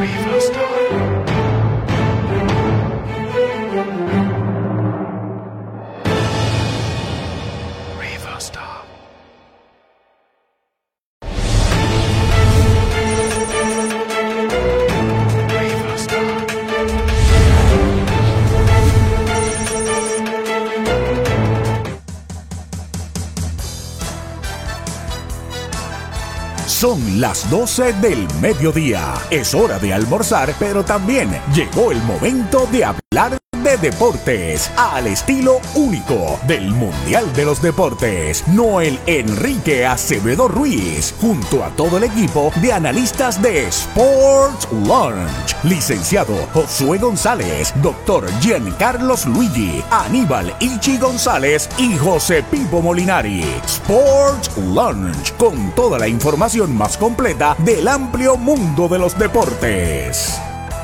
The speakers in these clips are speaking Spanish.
Son las 12 del mediodía. Es hora de almorzar, pero también llegó el momento de hablar de deportes al estilo único del Mundial de los Deportes. Noel Enrique Acevedo Ruiz, junto a todo el equipo de analistas de Sports Lunch. Licenciado Josué González, Dr. Giancarlos Luigi, Aníbal Ichi González y José Pipo Molinari. Sports Lunch, con toda la información más completa del amplio mundo de los deportes.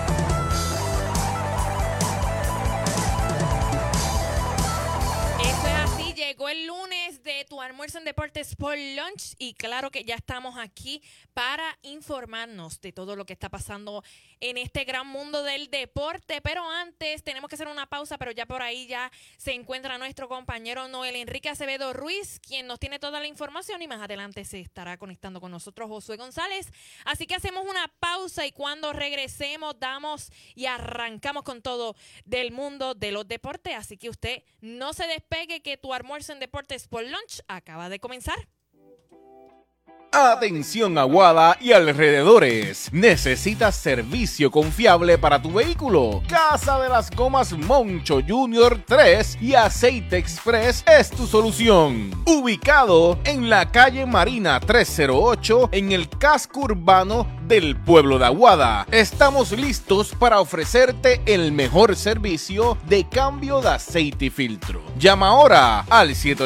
El lunes de tu almuerzo en Deportes Sport Lunch, y claro que ya estamos aquí para informarnos de todo lo que está pasando en este gran mundo del deporte, pero antes tenemos que hacer una pausa, pero ya por ahí ya se encuentra nuestro compañero Noel Enrique Acevedo Ruiz, quien nos tiene toda la información, y más adelante se estará conectando con nosotros Josué González, así que hacemos una pausa y cuando regresemos damos y arrancamos con todo del mundo de los deportes, así que usted no se despegue, que tu almuerzo en Deportes por Lunch acaba de comenzar. Atención Aguada y alrededores. ¿Necesitas servicio confiable para tu vehículo? Casa de las Gomas Moncho Junior 3 y Aceite Express es tu solución. Ubicado en la calle Marina 308 en el casco urbano del pueblo de Aguada. Estamos listos para ofrecerte el mejor servicio de cambio de aceite y filtro. Llama ahora al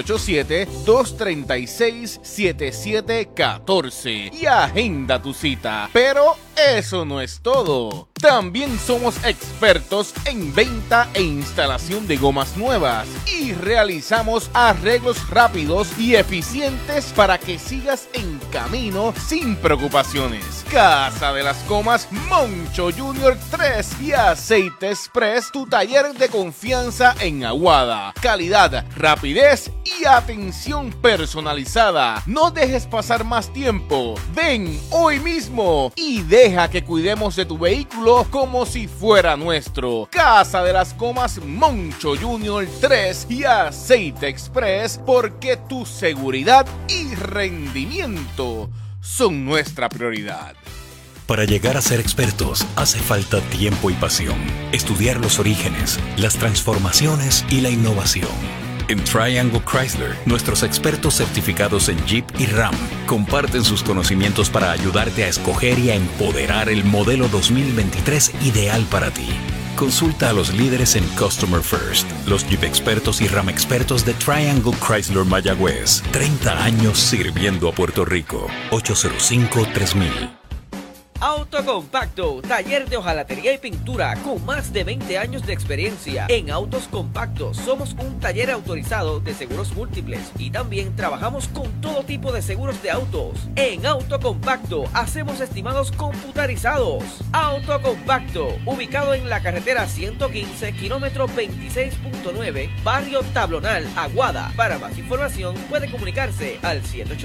787-236-7714 y agenda tu cita. Pero eso no es todo. También somos expertos en venta e instalación de gomas nuevas y realizamos arreglos rápidos y eficientes para que sigas en camino sin preocupaciones. Casa de las Gomas Moncho Junior 3 y Aceite Express, tu taller de confianza en Aguada. Calidad, rapidez y atención personalizada. No dejes pasar más tiempo. Ven hoy mismo y deja que cuidemos de tu vehículo como si fuera nuestro. Casa de las Gomas Moncho Junior 3 y Aceite Express, porque tu seguridad y rendimiento son nuestra prioridad. Para llegar a ser expertos hace falta tiempo y pasión. Estudiar los orígenes, las transformaciones y la innovación. En Triangle Chrysler, nuestros expertos certificados en Jeep y Ram comparten sus conocimientos para ayudarte a escoger y a empoderar el modelo 2023 ideal para ti. Consulta a los líderes en Customer First, los Jeep expertos y Ram expertos de Triangle Chrysler Mayagüez. 30 años sirviendo a Puerto Rico. 805-3000. Autocompacto, taller de hojalatería y pintura con más de 20 años de experiencia. En Autos Compactos somos un taller autorizado de seguros múltiples y también trabajamos con todo tipo de seguros de autos. En Autocompacto hacemos estimados computarizados. Autocompacto, ubicado en la carretera 115, kilómetro 26.9, barrio Tablonal, Aguada. Para más información puede comunicarse al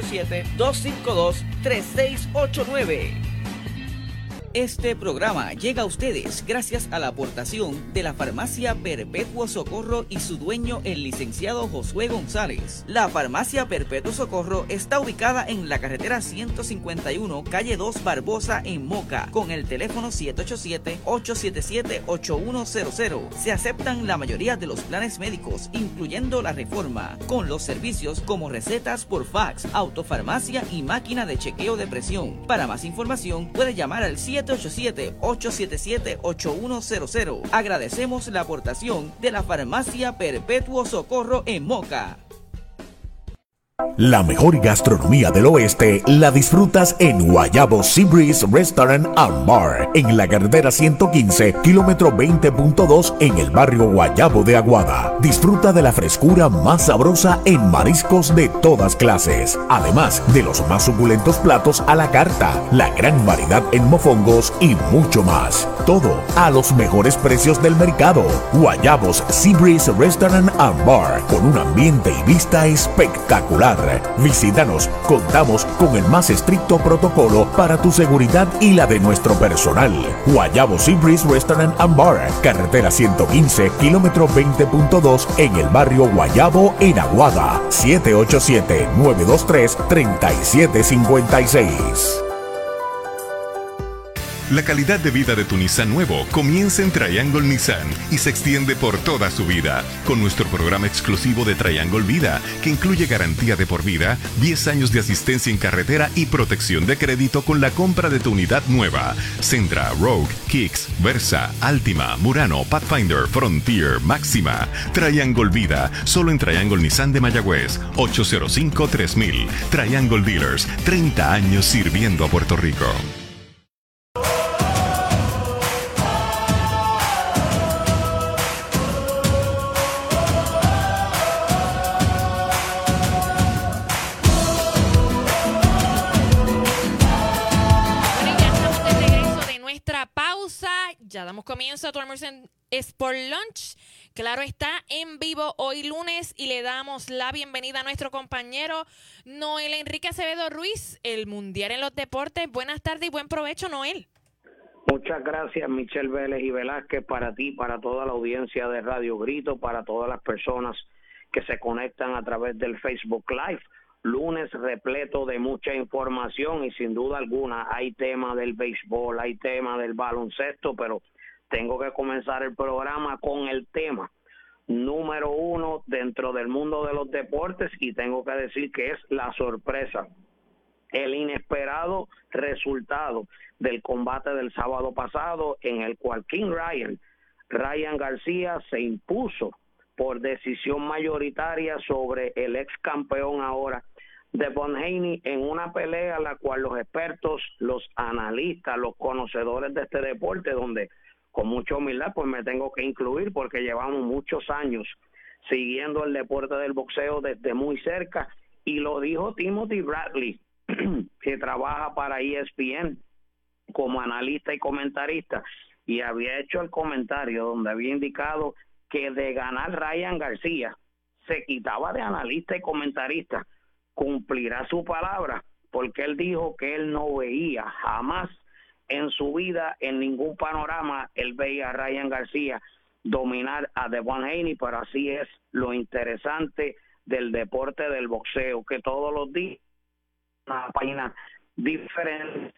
787-252-3689. Este programa llega a ustedes gracias a la aportación de la Farmacia Perpetuo Socorro y su dueño, el licenciado Josué González. La Farmacia Perpetuo Socorro está ubicada en la carretera 151, calle 2 Barbosa, en Moca, con el teléfono 787-877-8100. Se aceptan la mayoría de los planes médicos, incluyendo la Reforma, con los servicios como recetas por fax, autofarmacia y máquina de chequeo de presión. Para más información puede llamar al 787-877-8100. Agradecemos la aportación de la Farmacia Perpetuo Socorro en Moca. La mejor gastronomía del oeste la disfrutas en Guayabo Seabreeze Restaurant and Bar, en la carretera 115, kilómetro 20.2, en el barrio Guayabo de Aguada. Disfruta de la frescura más sabrosa en mariscos de todas clases, además de los más suculentos platos a la carta, la gran variedad en mofongos y mucho más. Todo a los mejores precios del mercado. Guayabos Seabreeze Restaurant and Bar, con un ambiente y vista espectacular. Visítanos, contamos con el más estricto protocolo para tu seguridad y la de nuestro personal. Guayabo Seabreeze Restaurant and Bar, carretera 115, kilómetro 20.2, en el barrio Guayabo, en Aguada. 787-923-3756. La calidad de vida de tu Nissan nuevo comienza en Triangle Nissan y se extiende por toda su vida, con nuestro programa exclusivo de Triangle Vida, que incluye garantía de por vida, 10 años de asistencia en carretera y protección de crédito con la compra de tu unidad nueva. Sentra, Rogue, Kicks, Versa, Altima, Murano, Pathfinder, Frontier, Máxima. Triangle Vida, solo en Triangle Nissan de Mayagüez, 805-3000. Triangle Dealers, 30 años sirviendo a Puerto Rico. Ya damos comienzo a tu almuerzo en Sport Lunch. Claro, está en vivo hoy lunes y le damos la bienvenida a nuestro compañero Noel Enrique Acevedo Ruiz, el Mundial en los Deportes. Buenas tardes y buen provecho, Noel. Muchas gracias, Michelle Vélez y Velázquez, para ti, para toda la audiencia de Radio Grito, para todas las personas que se conectan a través del Facebook Live. Lunes repleto de mucha información y sin duda alguna hay tema del béisbol, hay tema del baloncesto, pero tengo que comenzar el programa con el tema número uno dentro del mundo de los deportes y tengo que decir que es la sorpresa, el inesperado resultado del combate del sábado pasado en el cual King Ryan García se impuso por decisión mayoritaria sobre el ex campeón ahora Devon Haney en una pelea a la cual los expertos, los analistas, los conocedores de este deporte, donde con mucha humildad pues me tengo que incluir porque llevamos muchos años siguiendo el deporte del boxeo desde muy cerca, y lo dijo Timothy Bradley, que trabaja para ESPN como analista y comentarista, y había hecho el comentario donde había indicado que de ganar Ryan García se quitaba de analista y comentarista, cumplirá su palabra, porque él dijo que él no veía jamás en su vida, en ningún panorama, él veía a Ryan García dominar a Devon Haney, pero así es lo interesante del deporte del boxeo, que todos los días una página diferente,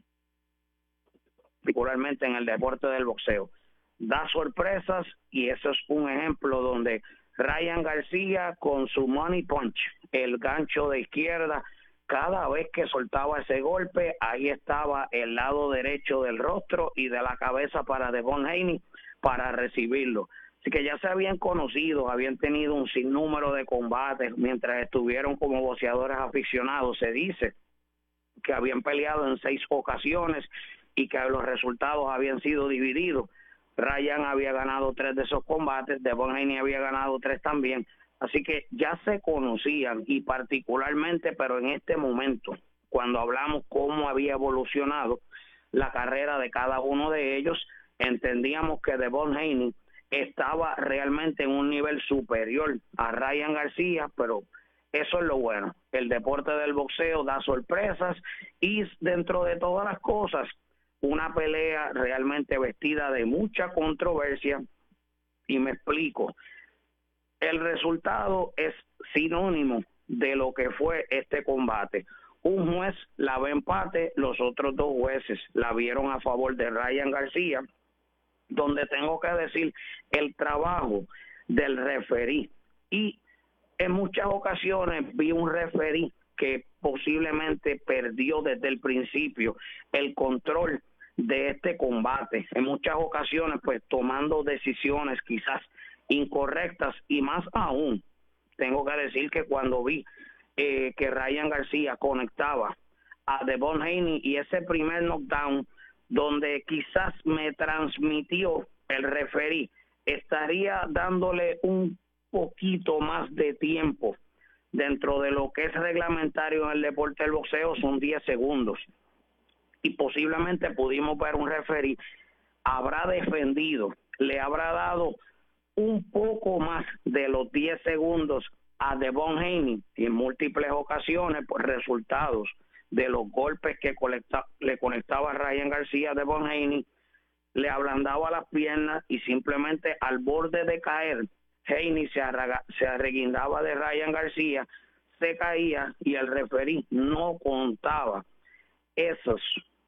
particularmente en el deporte del boxeo, da sorpresas, y eso es un ejemplo donde Ryan García con su money punch, el gancho de izquierda, cada vez que soltaba ese golpe, ahí estaba el lado derecho del rostro y de la cabeza para Devon Haney para recibirlo. Así que ya se habían conocido, habían tenido un sinnúmero de combates mientras estuvieron como boxeadores aficionados. Se dice que habían peleado en 6 ocasiones y que los resultados habían sido divididos. Ryan había ganado 3 de esos combates, Devon Haney había ganado 3 también, así que ya se conocían, y particularmente, pero en este momento, cuando hablamos cómo había evolucionado la carrera de cada uno de ellos, entendíamos que Devon Haney estaba realmente en un nivel superior a Ryan García, pero eso es lo bueno, el deporte del boxeo da sorpresas, y dentro de todas las cosas, una pelea realmente vestida de mucha controversia, y me explico. El resultado es sinónimo de lo que fue este combate. Un juez la ve empate, los otros 2 jueces la vieron a favor de Ryan García, donde tengo que decir el trabajo del referí, y en muchas ocasiones vi un referí que posiblemente perdió desde el principio el control de este combate, en muchas ocasiones pues tomando decisiones quizás incorrectas, y más aún tengo que decir que cuando vi que Ryan García conectaba a Devon Haney, y ese primer knockdown donde quizás me transmitió el referí, estaría dándole un poquito más de tiempo dentro de lo que es reglamentario en el deporte del boxeo, son 10 segundos. Y posiblemente pudimos ver un referí, habrá defendido, le habrá dado un poco más de los 10 segundos a Devon Haney, y en múltiples ocasiones, pues resultados de los golpes que le conectaba Ryan García a Devon Haney, le ablandaba las piernas y simplemente al borde de caer, Haney se arreguindaba de Ryan García, se caía y el referí no contaba esas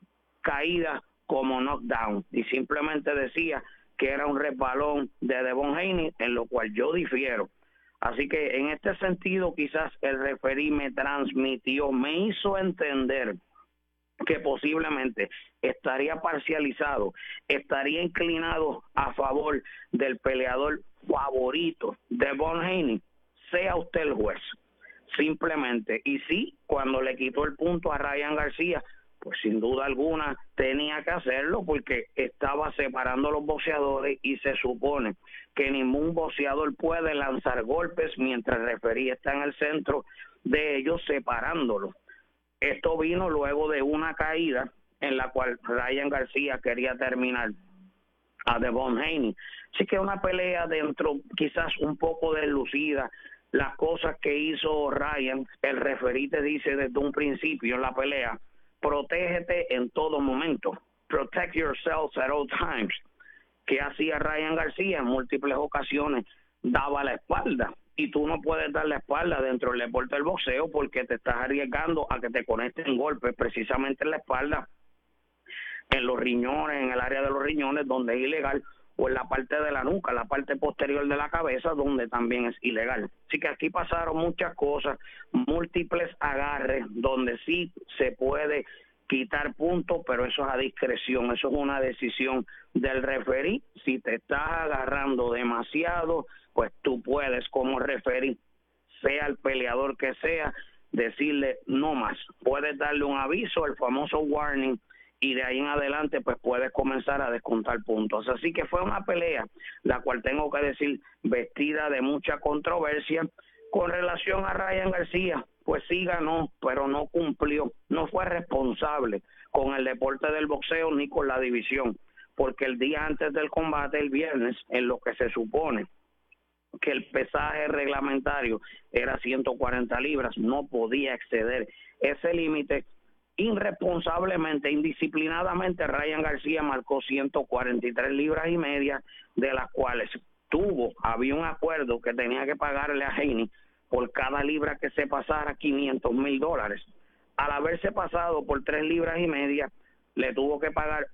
caídas como knockdown y simplemente decía que era un resbalón de Devon Haney, en lo cual yo difiero. Así que en este sentido quizás el referí me transmitió, me hizo entender que posiblemente estaría parcializado, estaría inclinado a favor del peleador favorito, Devon Haney, sea usted el juez, simplemente. Y sí, cuando le quitó el punto a Ryan García, pues sin duda alguna tenía que hacerlo, porque estaba separando a los boxeadores y se supone que ningún boxeador puede lanzar golpes mientras el referí está en el centro de ellos separándolos. Esto vino luego de una caída en la cual Ryan García quería terminar a Devon Haney. Así que una pelea dentro quizás un poco deslucida. Las cosas que hizo Ryan, el referí te dice desde un principio en la pelea: protégete en todo momento, protect yourselves at all times. ¿Qué hacía Ryan García? En múltiples ocasiones daba la espalda, y tú no puedes dar la espalda dentro del deporte del boxeo porque te estás arriesgando a que te conecten golpes precisamente en la espalda, en los riñones, en el área de los riñones, donde es ilegal, o en la parte de la nuca, la parte posterior de la cabeza, donde también es ilegal. Así que aquí pasaron muchas cosas, múltiples agarres, donde sí se puede quitar puntos, pero eso es a discreción, eso es una decisión del referí. Si te estás agarrando demasiado, pues tú puedes como referí, sea el peleador que sea, decirle no más. Puedes darle un aviso, el famoso warning, y de ahí en adelante pues puedes comenzar a descontar puntos. Así que fue una pelea, la cual tengo que decir, vestida de mucha controversia. Con relación a Ryan García, pues sí ganó, pero no cumplió, no fue responsable con el deporte del boxeo ni con la división, porque el día antes del combate, el viernes, en lo que se supone que el pesaje reglamentario era 140 libras, no podía exceder ese límite. Irresponsablemente, indisciplinadamente, Ryan García marcó 143 libras y media, de las cuales había un acuerdo que tenía que pagarle a Haney por cada libra que se pasara $500,000. Al haberse pasado por 3 libras y media, le tuvo que pagar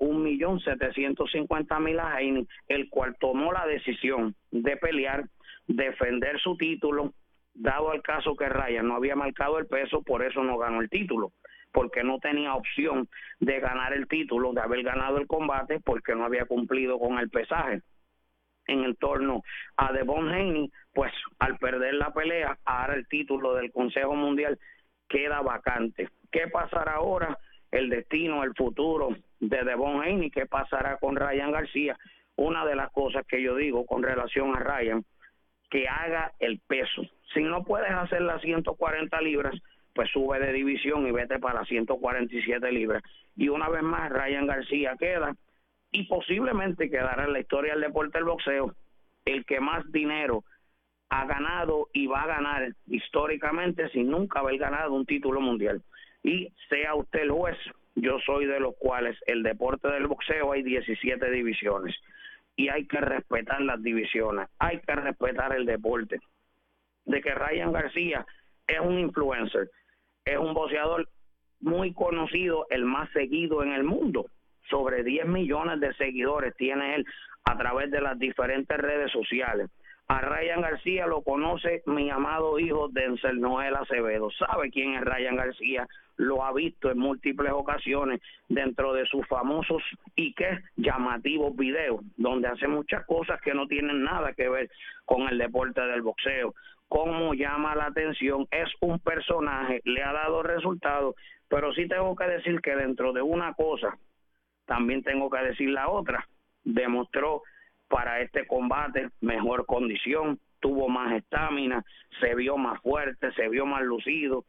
$1,750,000 a Haney, el cual tomó la decisión de pelear, defender su título, dado el caso que Ryan no había marcado el peso, por eso no ganó el título, porque no tenía opción de ganar el título, de haber ganado el combate, porque no había cumplido con el pesaje. En el torno a Devon Haney, pues al perder la pelea, ahora el título del Consejo Mundial queda vacante. ¿Qué pasará ahora? El destino, el futuro de Devon Haney, ¿qué pasará con Ryan García? Una de las cosas que yo digo con relación a Ryan, que haga el peso. Si no puedes hacer las 140 libras, pues sube de división y vete para las 147 libras. Y una vez más, Ryan García queda, y posiblemente quedará en la historia del deporte del boxeo, el que más dinero ha ganado y va a ganar históricamente sin nunca haber ganado un título mundial. Y sea usted el juez, yo soy de los cuales el deporte del boxeo hay 17 divisiones, y hay que respetar las divisiones, hay que respetar el deporte. De que Ryan García es un influencer, es un boxeador muy conocido, el más seguido en el mundo. Sobre 10 millones de seguidores tiene él a través de las diferentes redes sociales. A Ryan García lo conoce mi amado hijo Denzel Noel Acevedo. Sabe quién es Ryan García, lo ha visto en múltiples ocasiones dentro de sus famosos y qué llamativos videos, donde hace muchas cosas que no tienen nada que ver con el deporte del boxeo. Cómo llama la atención, es un personaje, le ha dado resultados, pero sí tengo que decir que dentro de una cosa, también tengo que decir la otra. Demostró para este combate mejor condición, tuvo más estamina, se vio más fuerte, se vio más lucido.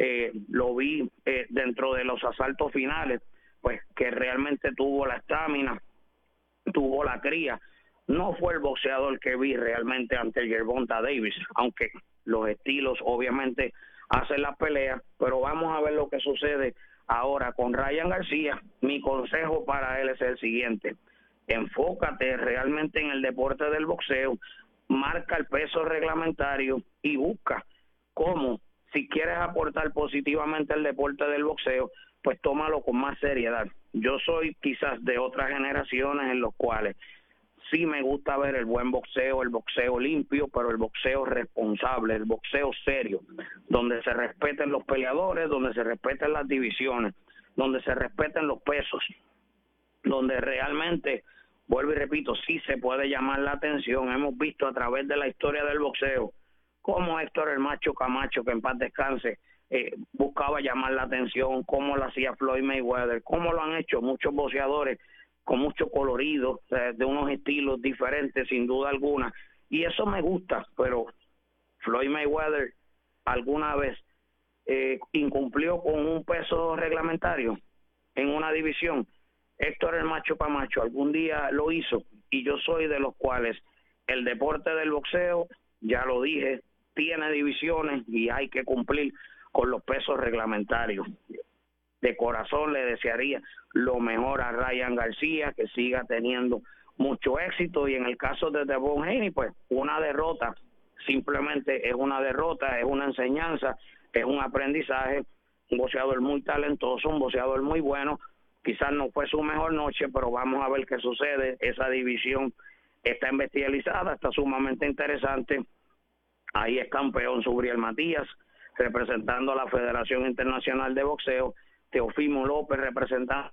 Lo vi dentro de los asaltos finales, pues que realmente tuvo la estamina, tuvo la cría. No fue el boxeador que vi realmente ante Gervonta Davis, aunque los estilos obviamente hacen las peleas, pero vamos a ver lo que sucede ahora con Ryan García. Mi consejo para él es el siguiente: enfócate realmente en el deporte del boxeo, marca el peso reglamentario y busca cómo, si quieres aportar positivamente al deporte del boxeo, pues tómalo con más seriedad. Yo soy quizás de otras generaciones en los cuales sí me gusta ver el buen boxeo, el boxeo limpio, pero el boxeo responsable, el boxeo serio, donde se respeten los peleadores, donde se respeten las divisiones, donde se respeten los pesos, donde realmente, vuelvo y repito, sí se puede llamar la atención. Hemos visto a través de la historia del boxeo cómo Héctor el Macho Camacho, que en paz descanse, buscaba llamar la atención, cómo lo hacía Floyd Mayweather, cómo lo han hecho muchos boxeadores con mucho colorido, de unos estilos diferentes sin duda alguna, y eso me gusta. Pero Floyd Mayweather alguna vez incumplió con un peso reglamentario en una división. Héctor el Macho Camacho algún día lo hizo, y yo soy de los cuales el deporte del boxeo, ya lo dije, tiene divisiones y hay que cumplir con los pesos reglamentarios. De corazón le desearía lo mejor a Ryan García, que siga teniendo mucho éxito, y en el caso de Devon Haney, pues una derrota simplemente es una derrota, es una enseñanza, es un aprendizaje. Un boxeador muy talentoso, un boxeador muy bueno. Quizás no fue su mejor noche, pero vamos a ver qué sucede. Esa división está bestializada, está sumamente interesante. Ahí es campeón Subriel Matías, representando a la Federación Internacional de Boxeo. Teofimo López, representando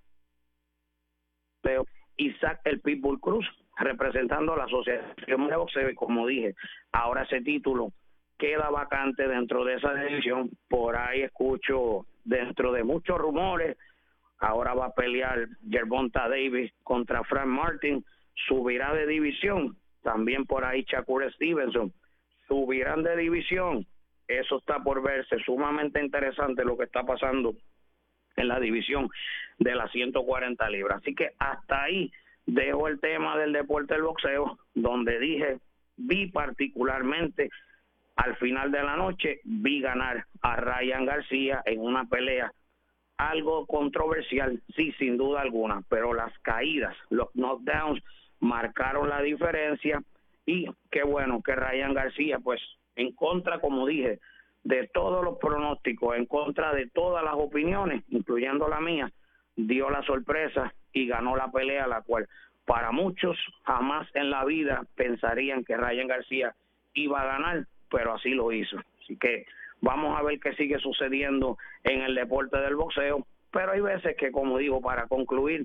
Isaac el Pitbull Cruz, representando a la Asociación de Boxeo. Y como dije, ahora ese título queda vacante dentro de esa división. Por ahí escucho, dentro de muchos rumores, ahora va a pelear Gervonta Davis contra Frank Martin, subirá de división. También por ahí Shakur Stevenson, subirán de división. Eso está por verse. Sumamente interesante lo que está pasando en la división de las 140 libras. Así que hasta ahí dejo el tema del deporte del boxeo, donde dije, vi particularmente al final de la noche, vi ganar a Ryan García en una pelea algo controversial, sí, sin duda alguna, pero las caídas, los knockdowns marcaron la diferencia. Y qué bueno que Ryan García, pues en contra, como dije, de todos los pronósticos, en contra de todas las opiniones, incluyendo la mía, dio la sorpresa y ganó la pelea, la cual para muchos jamás en la vida pensarían que Ryan García iba a ganar, pero así lo hizo. Así que vamos a ver qué sigue sucediendo en el deporte del boxeo, pero hay veces que, como digo, para concluir,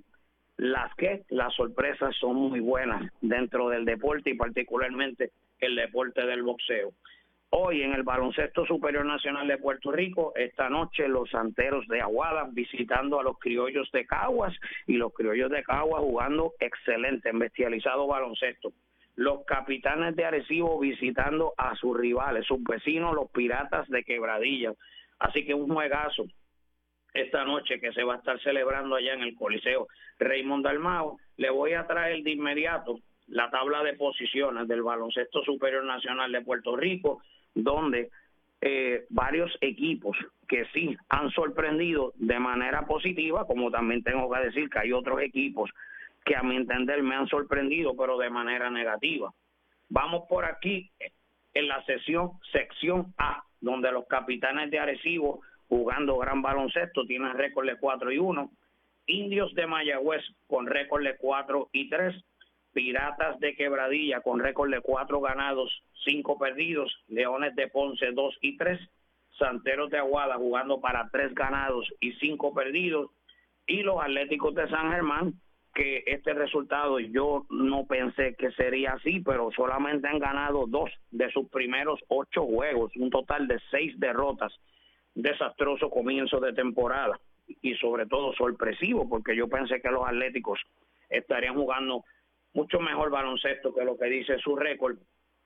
las sorpresas son muy buenas dentro del deporte, y particularmente el deporte del boxeo. Hoy en el Baloncesto Superior Nacional de Puerto Rico, esta noche los Santeros de Aguada visitando a los Criollos de Caguas, y los Criollos de Caguas jugando excelente, en bestializado baloncesto. Los Capitanes de Arecibo visitando a sus rivales, sus vecinos, los Piratas de Quebradillas. Así que un juegazo esta noche que se va a estar celebrando allá en el Coliseo Raymond Dalmau. Le voy a traer de inmediato la tabla de posiciones del Baloncesto Superior Nacional de Puerto Rico, donde varios equipos que sí han sorprendido de manera positiva, como también tengo que decir que hay otros equipos que a mi entender me han sorprendido, pero de manera negativa. Vamos por aquí en la sección A, donde los Capitanes de Arecibo, jugando gran baloncesto, tienen récord de 4-1. Indios de Mayagüez con récord de 4-3. Piratas de Quebradilla con récord de 4 ganados, 5 perdidos, Leones de Ponce 2-3, Santeros de Aguada jugando para 3 ganados y 5 perdidos, y los Atléticos de San Germán, que este resultado yo no pensé que sería así, pero solamente han ganado 2 de sus primeros 8 juegos, un total de 6 derrotas. Desastroso comienzo de temporada y sobre todo sorpresivo, porque yo pensé que los Atléticos estarían jugando mucho mejor baloncesto que lo que dice su récord.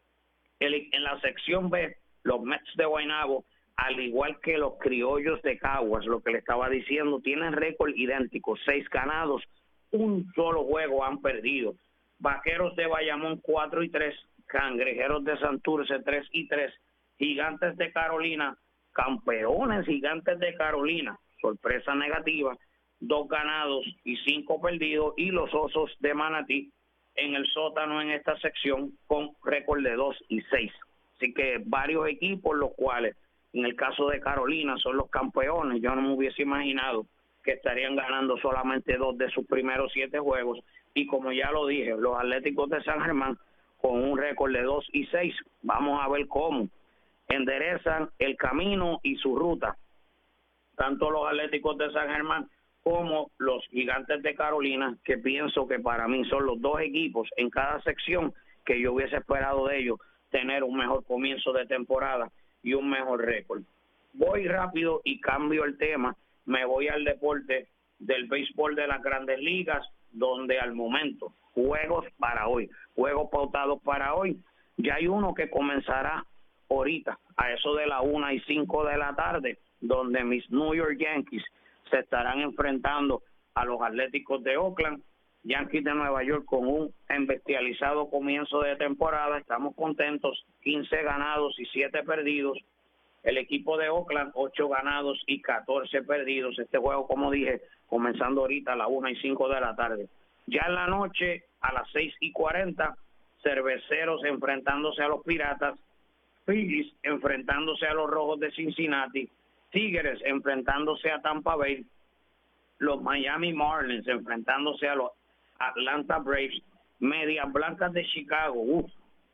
En la sección B, los Mets de Guaynabo, al igual que los Criollos de Caguas, lo que le estaba diciendo, tienen récord idéntico, 6 ganados, un solo juego han perdido. Vaqueros de Bayamón 4-3, Cangrejeros de Santurce 3-3, Gigantes de Carolina, campeones Gigantes de Carolina, sorpresa negativa, 2 ganados y 5 perdidos, y los Osos de Manatí en el sótano en esta sección con récord de 2-6. Así que varios equipos, los cuales en el caso de Carolina son los campeones. Yo no me hubiese imaginado que estarían ganando solamente 2 de sus primeros 7 juegos, y como ya lo dije, los Atléticos de San Germán con un récord de 2-6. Vamos a ver cómo enderezan el camino y su ruta, tanto los Atléticos de San Germán como los Gigantes de Carolina, que pienso que para mí son los 2 equipos en cada sección que yo hubiese esperado de ellos tener un mejor comienzo de temporada y un mejor récord. Voy rápido y cambio el tema, me voy al deporte del béisbol de las Grandes Ligas, donde al momento, juegos para hoy, juegos pautados para hoy, ya hay uno que comenzará ahorita, a eso de la 1:05 de la tarde, donde mis New York Yankees se estarán enfrentando a los Atléticos de Oakland. Yankees de Nueva York con un embestializado comienzo de temporada, estamos contentos, 15 ganados y 7 perdidos. El equipo de Oakland, 8 ganados y 14 perdidos. Este juego, como dije, comenzando ahorita a las 1:05 de la tarde. Ya en la noche, a las 6:40, Cerveceros enfrentándose a los Piratas, Phillies enfrentándose a los Rojos de Cincinnati, Tigres enfrentándose a Tampa Bay, los Miami Marlins enfrentándose a los Atlanta Braves, Medias Blancas de Chicago,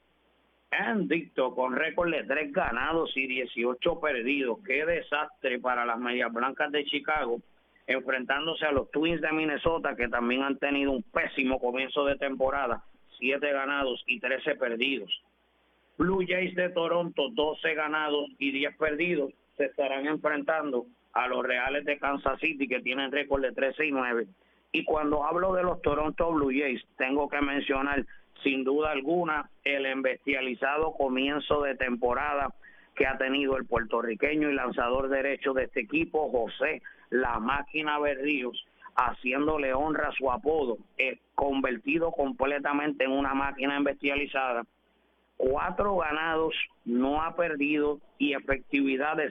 invicto con récord de 3 ganados y 18 perdidos. Qué desastre para las Medias Blancas de Chicago, enfrentándose a los Twins de Minnesota, que también han tenido un pésimo comienzo de temporada, 7 ganados y 13 perdidos. Blue Jays de Toronto, 12 ganados y 10 perdidos, se estarán enfrentando a los Reales de Kansas City, que tienen récord de 13-9. Y cuando hablo de los Toronto Blue Jays, tengo que mencionar sin duda alguna el embestializado comienzo de temporada que ha tenido el puertorriqueño y lanzador derecho de este equipo, José La Máquina Berríos, haciéndole honra a su apodo, convertido completamente en una máquina embestializada. 4 ganados, no ha perdido, y efectividad de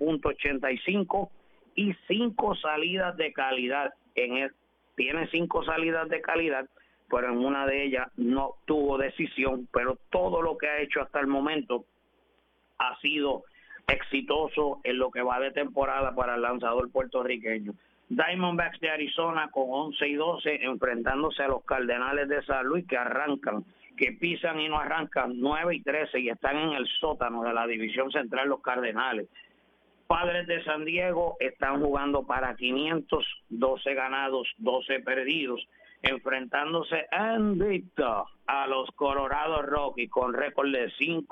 0.85 y 5 salidas de calidad. Tiene 5 salidas de calidad, pero en una de ellas no tuvo decisión, pero todo lo que ha hecho hasta el momento ha sido exitoso en lo que va de temporada para el lanzador puertorriqueño. Diamondbacks de Arizona con 11-12 enfrentándose a los Cardenales de San Luis, que pisan y no arrancan, 9-13, y están en el sótano de la división central los Cardenales. Padres de San Diego están jugando para 500, 12 ganados, 12 perdidos, enfrentándose invicto a los Colorado Rockies con récord de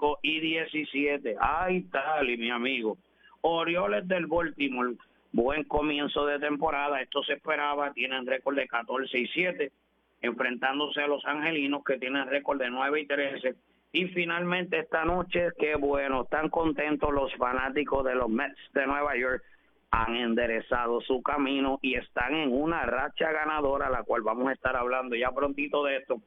5-17. Ay, tal, y mi amigo. Orioles del Baltimore, buen comienzo de temporada, esto se esperaba, tienen récord de 14-7, enfrentándose a los Angelinos, que tienen récord de 9-13. Y finalmente esta noche, qué bueno, están contentos los fanáticos de los Mets de Nueva York, han enderezado su camino y están en una racha ganadora, la cual vamos a estar hablando ya prontito de esto.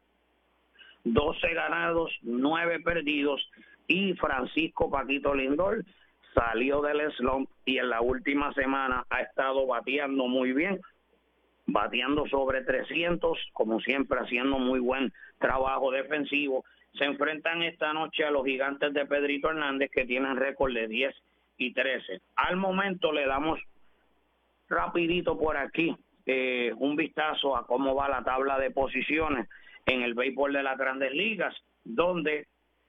12 ganados, 9 perdidos, y Francisco Paquito Lindor salió del slump y en la última semana ha estado bateando muy bien, bateando sobre 300, como siempre haciendo muy buen trabajo defensivo. Se enfrentan esta noche a los Gigantes de Pedrito Hernández, que tienen récord de 10-13. Al momento le damos rapidito por aquí un vistazo a cómo va la tabla de posiciones en el béisbol de las Grandes Ligas, donde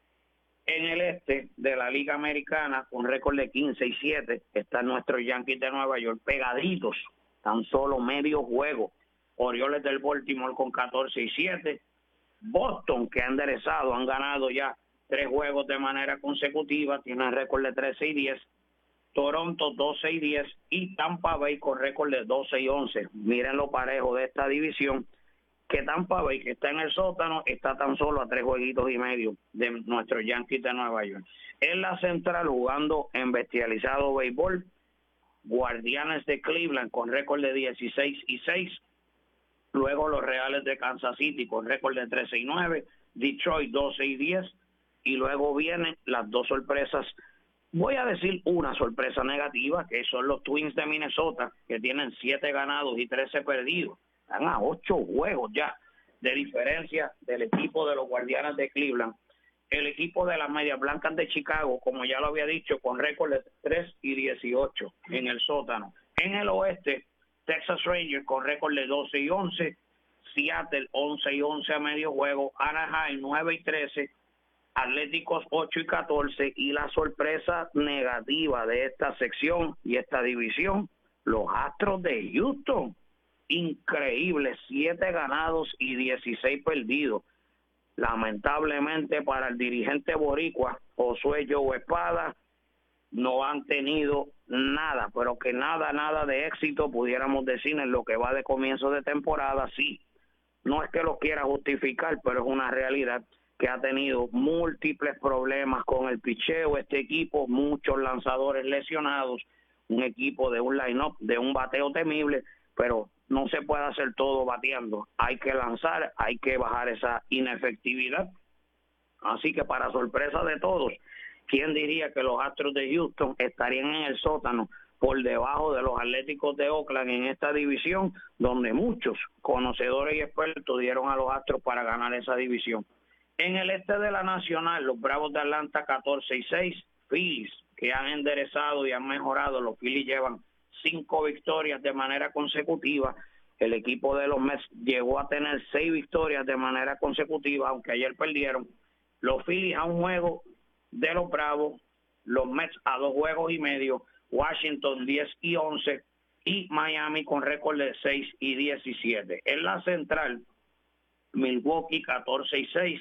en el este de la Liga Americana, con récord de 15-7, están nuestros Yankees de Nueva York pegaditos, tan solo medio juego. Orioles del Baltimore con 14-7. Boston, que ha enderezado, han ganado ya 3 juegos de manera consecutiva, tienen récord de 13-10. Toronto 12-10 y Tampa Bay con récord de 12-11. Miren lo parejo de esta división, que Tampa Bay, que está en el sótano, está tan solo a 3 jueguitos y medio de nuestros Yankees de Nueva York. En la central, jugando en bestializado béisbol, Guardianes de Cleveland con récord de 16-6. Luego los Reales de Kansas City con récord de 13-9. Detroit 12-10. Y luego vienen las 2 sorpresas. Voy a decir una sorpresa negativa, que son los Twins de Minnesota, que tienen 7 ganados y 13 perdidos. Están a 8 juegos ya de diferencia del equipo de los Guardianes de Cleveland. El equipo de las Medias Blancas de Chicago, como ya lo había dicho, con récord de 3-18 en el sótano. En el oeste, Texas Rangers con récord de 12-11, Seattle 11-11 a medio juego, Anaheim 9-13, Atléticos 8-14, y la sorpresa negativa de esta sección y esta división, los Astros de Houston. Increíble, 7 ganados y 16 perdidos. Lamentablemente para el dirigente boricua, Josué Joe Espada, no han tenido nada, pero que nada de éxito, pudiéramos decir, en lo que va de comienzo de temporada. Sí, no es que lo quiera justificar, pero es una realidad que ha tenido múltiples problemas con el picheo este equipo, muchos lanzadores lesionados, un equipo de un line-up, de un bateo temible, pero no se puede hacer todo bateando, hay que lanzar, hay que bajar esa inefectividad. Así que para sorpresa de todos, ¿quién diría que los Astros de Houston estarían en el sótano por debajo de los Atléticos de Oakland en esta división, donde muchos conocedores y expertos dieron a los Astros para ganar esa división? En el este de la Nacional, los Bravos de Atlanta 14-6, Phillies, que han enderezado y han mejorado. Los Phillies llevan 5 victorias de manera consecutiva. El equipo de los Mets llegó a tener 6 victorias de manera consecutiva, aunque ayer perdieron. Los Phillies a 1 juego de los Bravos, los Mets a 2 juegos y medio, Washington 10-11 y Miami con récord de 6-17. En la central, Milwaukee 14-6,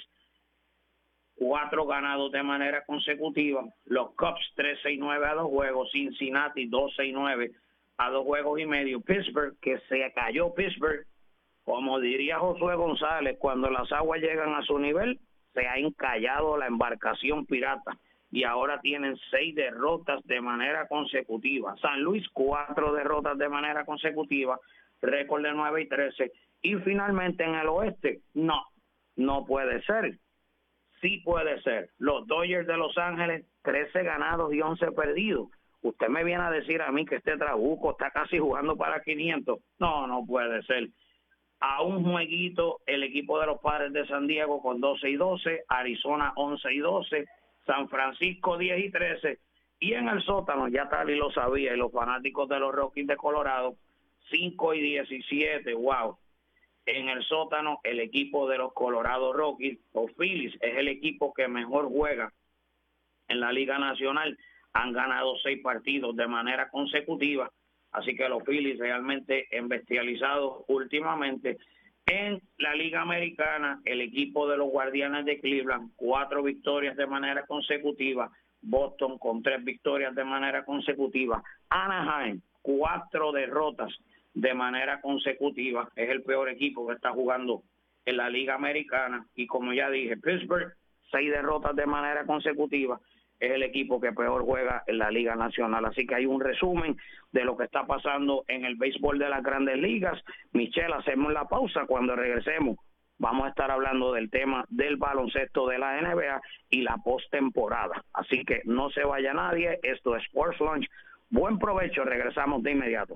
4 ganados de manera consecutiva. Los Cubs 13-9 a 2 juegos. Cincinnati 12-9 a 2 juegos y medio. Pittsburgh, que se cayó Pittsburgh, como diría Josué González, cuando las aguas llegan a su nivel, se ha encallado la embarcación pirata. Y ahora tienen 6 derrotas de manera consecutiva. San Luis 4 derrotas de manera consecutiva, récord de 9-13. Y finalmente en el oeste, no puede ser. Sí puede ser. Los Dodgers de Los Ángeles, 13 ganados y 11 perdidos. Usted me viene a decir a mí que este trabuco está casi jugando para 500. No puede ser. A 1 jueguito el equipo de los Padres de San Diego con 12-12, Arizona 11-12, San Francisco 10-13, y en el sótano, ya tal y lo sabía, y los fanáticos de los Rockies de Colorado, 5-17, wow. En el sótano, el equipo de los Colorado Rockies, los Phillies, es el equipo que mejor juega en la Liga Nacional. Han ganado 6 partidos de manera consecutiva, así que los Phillies realmente han bestializado últimamente. En la Liga Americana, el equipo de los Guardianes de Cleveland, 4 victorias de manera consecutiva. Boston con 3 victorias de manera consecutiva. Anaheim, 4 derrotas de manera consecutiva. Es el peor equipo que está jugando en la Liga Americana. Y como ya dije, Pittsburgh, 6 derrotas de manera consecutiva. Es el equipo que peor juega en la Liga Nacional. Así que hay un resumen de lo que está pasando en el béisbol de las Grandes Ligas. Michelle, hacemos la pausa. Cuando regresemos vamos a estar hablando del tema del baloncesto de la NBA y la postemporada. Así que no se vaya nadie. Esto es Sports Lunch. Buen provecho. Regresamos de inmediato.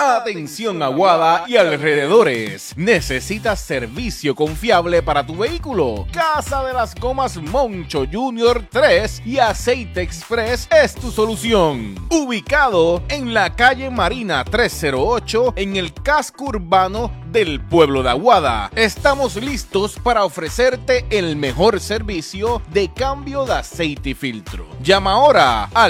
Atención Aguada y alrededores. ¿Necesitas servicio confiable para tu vehículo? Casa de las Gomas Moncho Junior 3 y Aceite Express es tu solución. Ubicado en la calle Marina 308 en el casco urbano del pueblo de Aguada. Estamos listos para ofrecerte el mejor servicio de cambio de aceite y filtro. Llama ahora al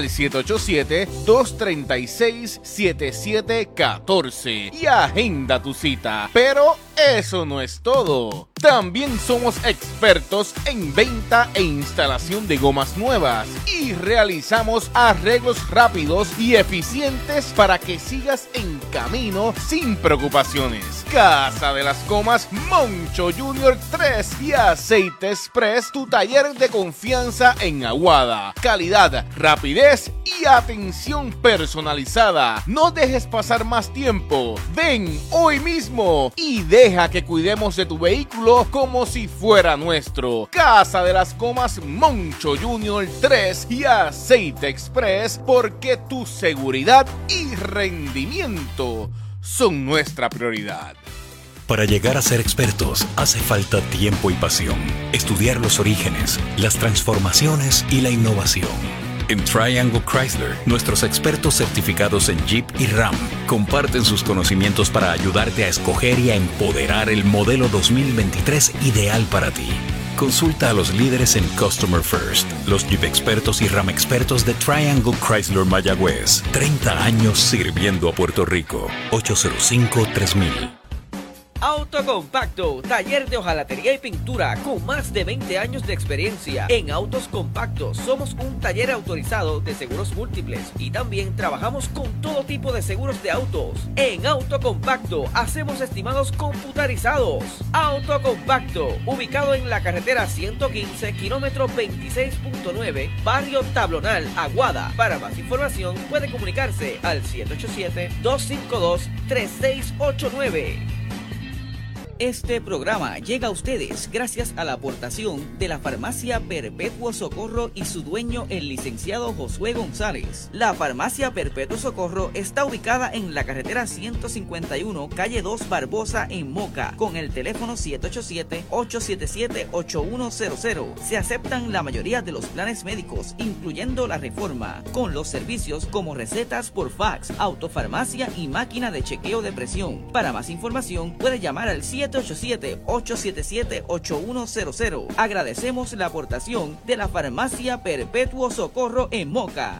787-236-7714 y agenda tu cita. Pero eso no es todo. También somos expertos en venta e instalación de gomas nuevas y realizamos arreglos rápidos y eficientes para que sigas en camino sin preocupaciones. Casa de las Gomas Moncho Junior 3 y Aceite Express, tu taller de confianza en Aguada. Calidad, rapidez y atención personalizada. No dejes pasar más tiempo. Ven hoy mismo y deja que cuidemos de tu vehículo como si fuera nuestro. Casa de las Gomas Moncho Junior 3 y Aceite Express, porque tu seguridad y rendimiento son nuestra prioridad. Para llegar a ser expertos hace falta tiempo y pasión. Estudiar los orígenes, las transformaciones y la innovación. En Triangle Chrysler, nuestros expertos certificados en Jeep y Ram comparten sus conocimientos para ayudarte a escoger y a empoderar el modelo 2023 ideal para ti. Consulta a los líderes en Customer First, los Jeep expertos y Ram expertos de Triangle Chrysler Mayagüez. 30 años sirviendo a Puerto Rico. 805-3000. Autocompacto, taller de hojalatería y pintura con más de 20 años de experiencia. En Autos Compactos somos un taller autorizado de seguros múltiples y también trabajamos con todo tipo de seguros de autos. En Autocompacto hacemos estimados computarizados. Autocompacto, ubicado en la carretera 115, kilómetro 26.9, barrio Tablonal, Aguada. Para más información puede comunicarse al 787-252-3689. Este programa llega a ustedes gracias a la aportación de la Farmacia Perpetuo Socorro y su dueño, el licenciado Josué González. La Farmacia Perpetuo Socorro está ubicada en la carretera 151, calle 2 Barbosa, en Moca, con el teléfono 787-877-8100. Se aceptan la mayoría de los planes médicos, incluyendo la Reforma, con los servicios como recetas por fax, autofarmacia y máquina de chequeo de presión. Para más información puede llamar al 787-877-8100. Agradecemos la aportación de la Farmacia Perpetuo Socorro en Moca.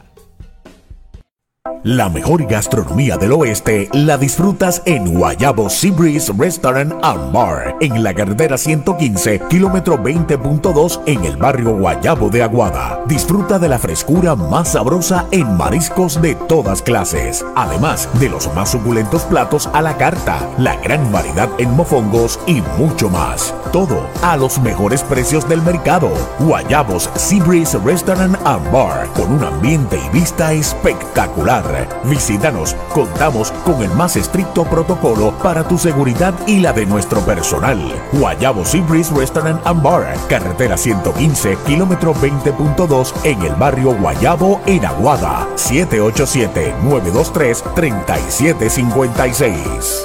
La mejor gastronomía del oeste la disfrutas en Guayabo Seabreeze Restaurant and Bar, en la carretera 115, kilómetro 20.2, en el barrio Guayabo de Aguada. Disfruta de la frescura más sabrosa en mariscos de todas clases, además de los más suculentos platos a la carta, la gran variedad en mofongos y mucho más. Todo a los mejores precios del mercado. Guayabos Seabreeze Restaurant and Bar, con un ambiente y vista espectacular. Visítanos, contamos con el más estricto protocolo para tu seguridad y la de nuestro personal. Guayabo Seabreeze Restaurant and Bar, carretera 115, kilómetro 20.2, en el barrio Guayabo, en Aguada. 787-923-3756.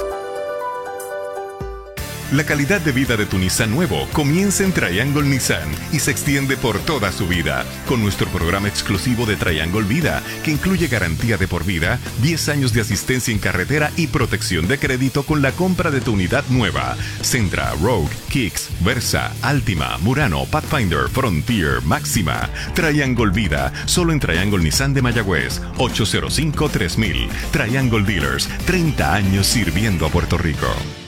La calidad de vida de tu Nissan nuevo comienza en Triangle Nissan y se extiende por toda su vida, con nuestro programa exclusivo de Triangle Vida, que incluye garantía de por vida, 10 años de asistencia en carretera y protección de crédito con la compra de tu unidad nueva. Sentra, Rogue, Kicks, Versa, Altima, Murano, Pathfinder, Frontier, Máxima. Triangle Vida, solo en Triangle Nissan de Mayagüez. 805-3000. Triangle Dealers, 30 años sirviendo a Puerto Rico.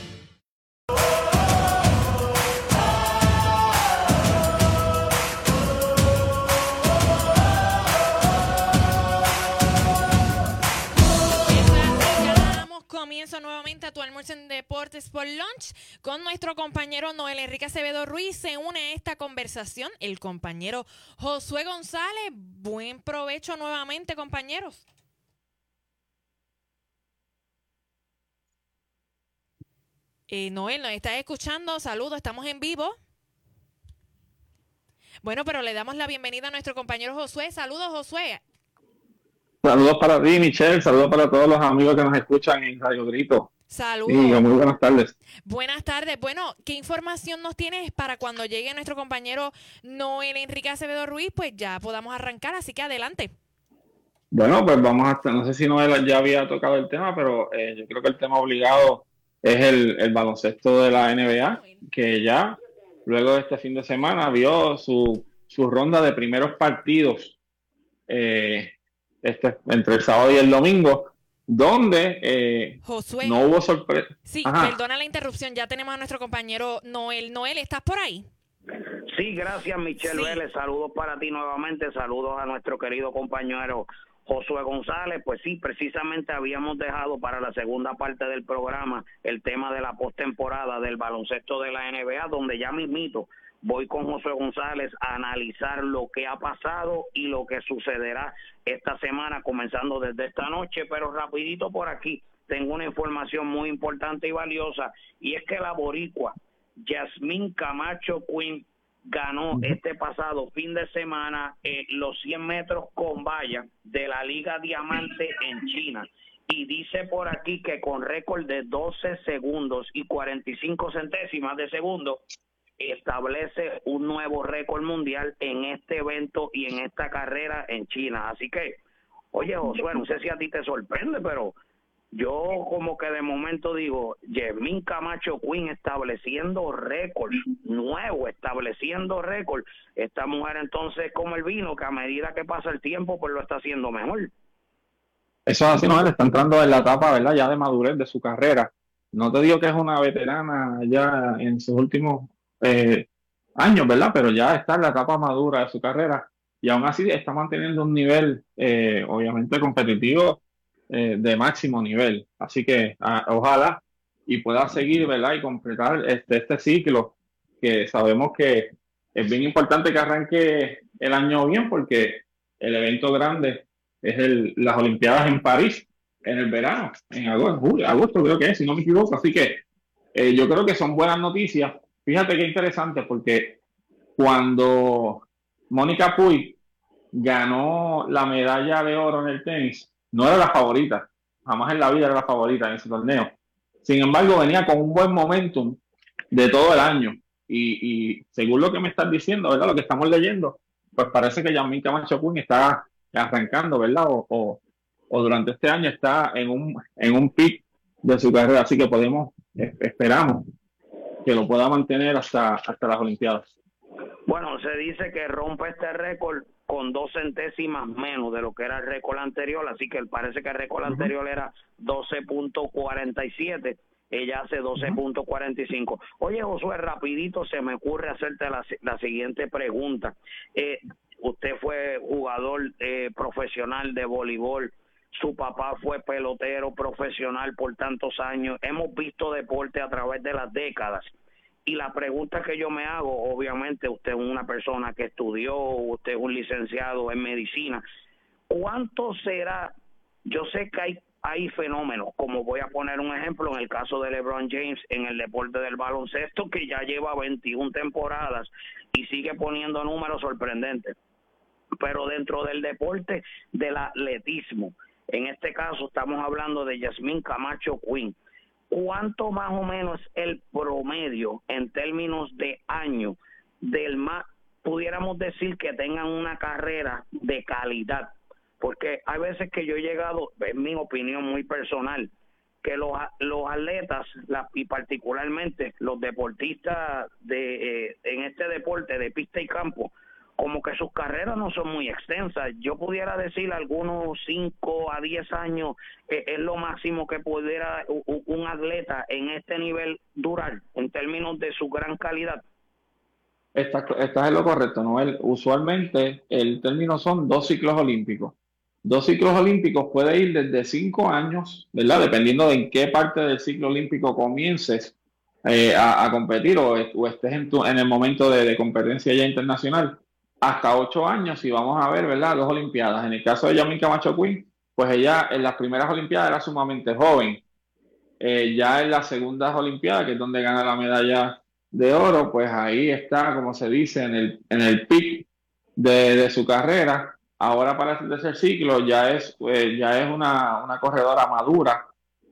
Nuevamente a tu almuerzo en Deportes por Lunch con nuestro compañero Noel Enrique Acevedo Ruiz. Se une a esta conversación el compañero Josué González. Buen provecho nuevamente, compañeros. Noel, ¿nos estás escuchando? Saludos, estamos en vivo. Bueno, pero le damos la bienvenida a nuestro compañero Josué. Saludos, Josué. Saludos para ti, Michelle, saludos para todos los amigos que nos escuchan en Radio Grito. Saludos. Y muy buenas tardes. Buenas tardes. Bueno, ¿qué información nos tienes para cuando llegue nuestro compañero Noel Enrique Acevedo Ruiz? Pues ya podamos arrancar, así que adelante. Bueno, pues vamos hasta, no sé si Noel ya había tocado el tema, pero yo creo que el tema obligado es el baloncesto de la NBA, que ya luego de este fin de semana vio su ronda de primeros partidos entre el sábado y el domingo, donde Josué, no hubo sorpresa. Sí, Ajá. Perdona la interrupción, ya tenemos a nuestro compañero Noel. Noel, ¿estás por ahí? Sí, gracias, Michelle Sí. Vélez. Saludos para ti nuevamente. Saludos a nuestro querido compañero Josué González. Pues sí, precisamente habíamos dejado para la segunda parte del programa el tema de la postemporada del baloncesto de la NBA, donde ya mismito voy con Josué González a analizar lo que ha pasado y lo que sucederá esta semana, comenzando desde esta noche. Pero rapidito por aquí tengo una información muy importante y valiosa, y es que la boricua Yasmín Camacho Quinn ganó este pasado fin de semana los 100 metros con valla de la Liga Diamante en China. Y dice por aquí que con récord de 12 segundos y 45 centésimas de segundo, establece un nuevo récord mundial en este evento y en esta carrera en China. Así que, oye, Josué, no sé si a ti te sorprende, pero yo como que de momento digo, Yasmín Camacho Quinn estableciendo récord, nuevo, estableciendo récord. Esta mujer entonces como el vino, que a medida que pasa el tiempo, pues lo está haciendo mejor. Eso es así, Noel, está entrando en la etapa, ¿verdad?, ya de madurez de su carrera. No te digo que es una veterana ya en sus últimos años, ¿verdad?, pero ya está en la etapa madura de su carrera y aún así está manteniendo un nivel, obviamente, competitivo de máximo nivel. Así que ojalá y pueda seguir, ¿verdad?, y completar este ciclo, que sabemos que es bien importante que arranque el año bien, porque el evento grande es las Olimpiadas en París en el verano, en agosto creo que es, si no me equivoco. Así que yo creo que son buenas noticias. Fíjate qué interesante, porque cuando Mónica Puig ganó la medalla de oro en el tenis, no era la favorita, jamás en la vida era la favorita en ese torneo. Sin embargo, venía con un buen momentum de todo el año. Y según lo que me estás diciendo, ¿verdad?, lo que estamos leyendo, pues parece que Yasmín Camacho Quinn está arrancando, ¿verdad? O durante este año está en un pic de su carrera. Así que esperamos que lo pueda mantener hasta las Olimpiadas. Bueno, se dice que rompe este récord con 2 centésimas menos de lo que era el récord anterior, así que parece que el récord anterior era 12.47, ella hace 12.45. Oye, Josué, rapidito se me ocurre hacerte la siguiente pregunta. Usted fue jugador profesional de voleibol, su papá fue pelotero profesional por tantos años, hemos visto deporte a través de las décadas. Y la pregunta que yo me hago, obviamente usted es una persona que estudió, usted es un licenciado en medicina, ¿cuánto será? Yo sé que hay fenómenos, como voy a poner un ejemplo en el caso de LeBron James en el deporte del baloncesto, que ya lleva 21 temporadas y sigue poniendo números sorprendentes. Pero dentro del deporte del atletismo, en este caso estamos hablando de Yasmín Camacho Quinn, ¿cuánto más o menos el promedio en términos de año del más, pudiéramos decir, que tengan una carrera de calidad? Porque hay veces que yo he llegado, en mi opinión muy personal, que los atletas, y particularmente los deportistas en este deporte de pista y campo, como que sus carreras no son muy extensas. Yo pudiera decir algunos 5 a 10 años es lo máximo que pudiera un atleta en este nivel durar en términos de su gran calidad. Estás en lo correcto, Noel. Usualmente el término son 2 ciclos olímpicos. 2 ciclos olímpicos puede ir desde 5 años, ¿verdad?, dependiendo de en qué parte del ciclo olímpico comiences a competir o estés en el momento de competencia ya internacional, hasta 8 años, y vamos a ver, ¿verdad?, 2 Olimpiadas. En el caso de Yasmín Camacho Quinn, pues ella en las primeras Olimpiadas era sumamente joven. Ya en las segundas Olimpiadas, que es donde gana la medalla de oro, pues ahí está, como se dice, en el pic de su carrera. Ahora para este tercer ciclo ya es una corredora madura,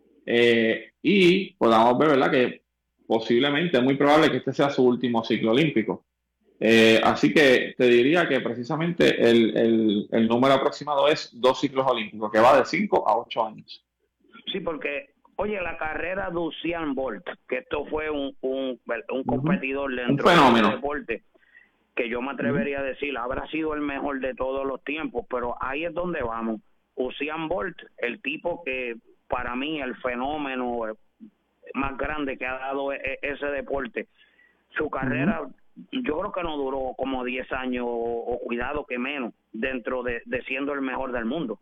y podamos ver, ¿verdad?, que posiblemente es muy probable que este sea su último ciclo olímpico. Así que te diría que precisamente el número aproximado es 2 ciclos olímpicos, que va de 5 a 8 años. Sí, porque, oye, la carrera de Usain Bolt, que esto fue un competidor dentro del deporte, que yo me atrevería a decir, habrá sido el mejor de todos los tiempos, pero ahí es donde vamos. Usain Bolt, el tipo que para mí el fenómeno más grande que ha dado ese deporte, su carrera yo creo que no duró como 10 años o cuidado que menos dentro de siendo el mejor del mundo.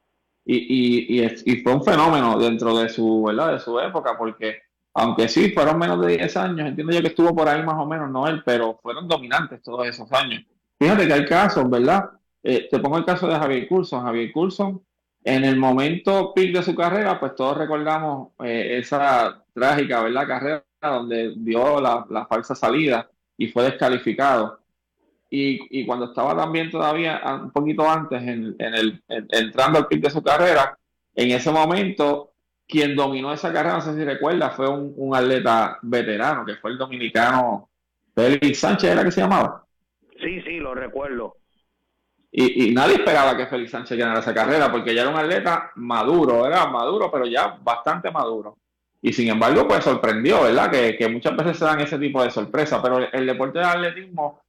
Y fue un fenómeno dentro de su, ¿verdad?, de su época, porque aunque sí fueron menos de 10 años, entiendo yo que estuvo por ahí más o menos, no él, pero fueron dominantes todos esos años. Fíjate que hay casos, ¿verdad? Te pongo el caso de Javier Coulson. Javier Coulson, en el momento peak de su carrera, pues todos recordamos esa trágica, ¿verdad?, carrera donde dio la falsa salida y fue descalificado. Y cuando estaba también todavía un poquito antes entrando al pic de su carrera, en ese momento quien dominó esa carrera, no sé si recuerda, fue un atleta veterano, que fue el dominicano Félix Sánchez, ¿era que se llamaba? Sí, lo recuerdo. Y nadie esperaba que Félix Sánchez ganara esa carrera, porque ya era un atleta maduro, pero ya bastante maduro. Y sin embargo, pues sorprendió, ¿verdad? Que muchas veces se dan ese tipo de sorpresas, pero el deporte del atletismo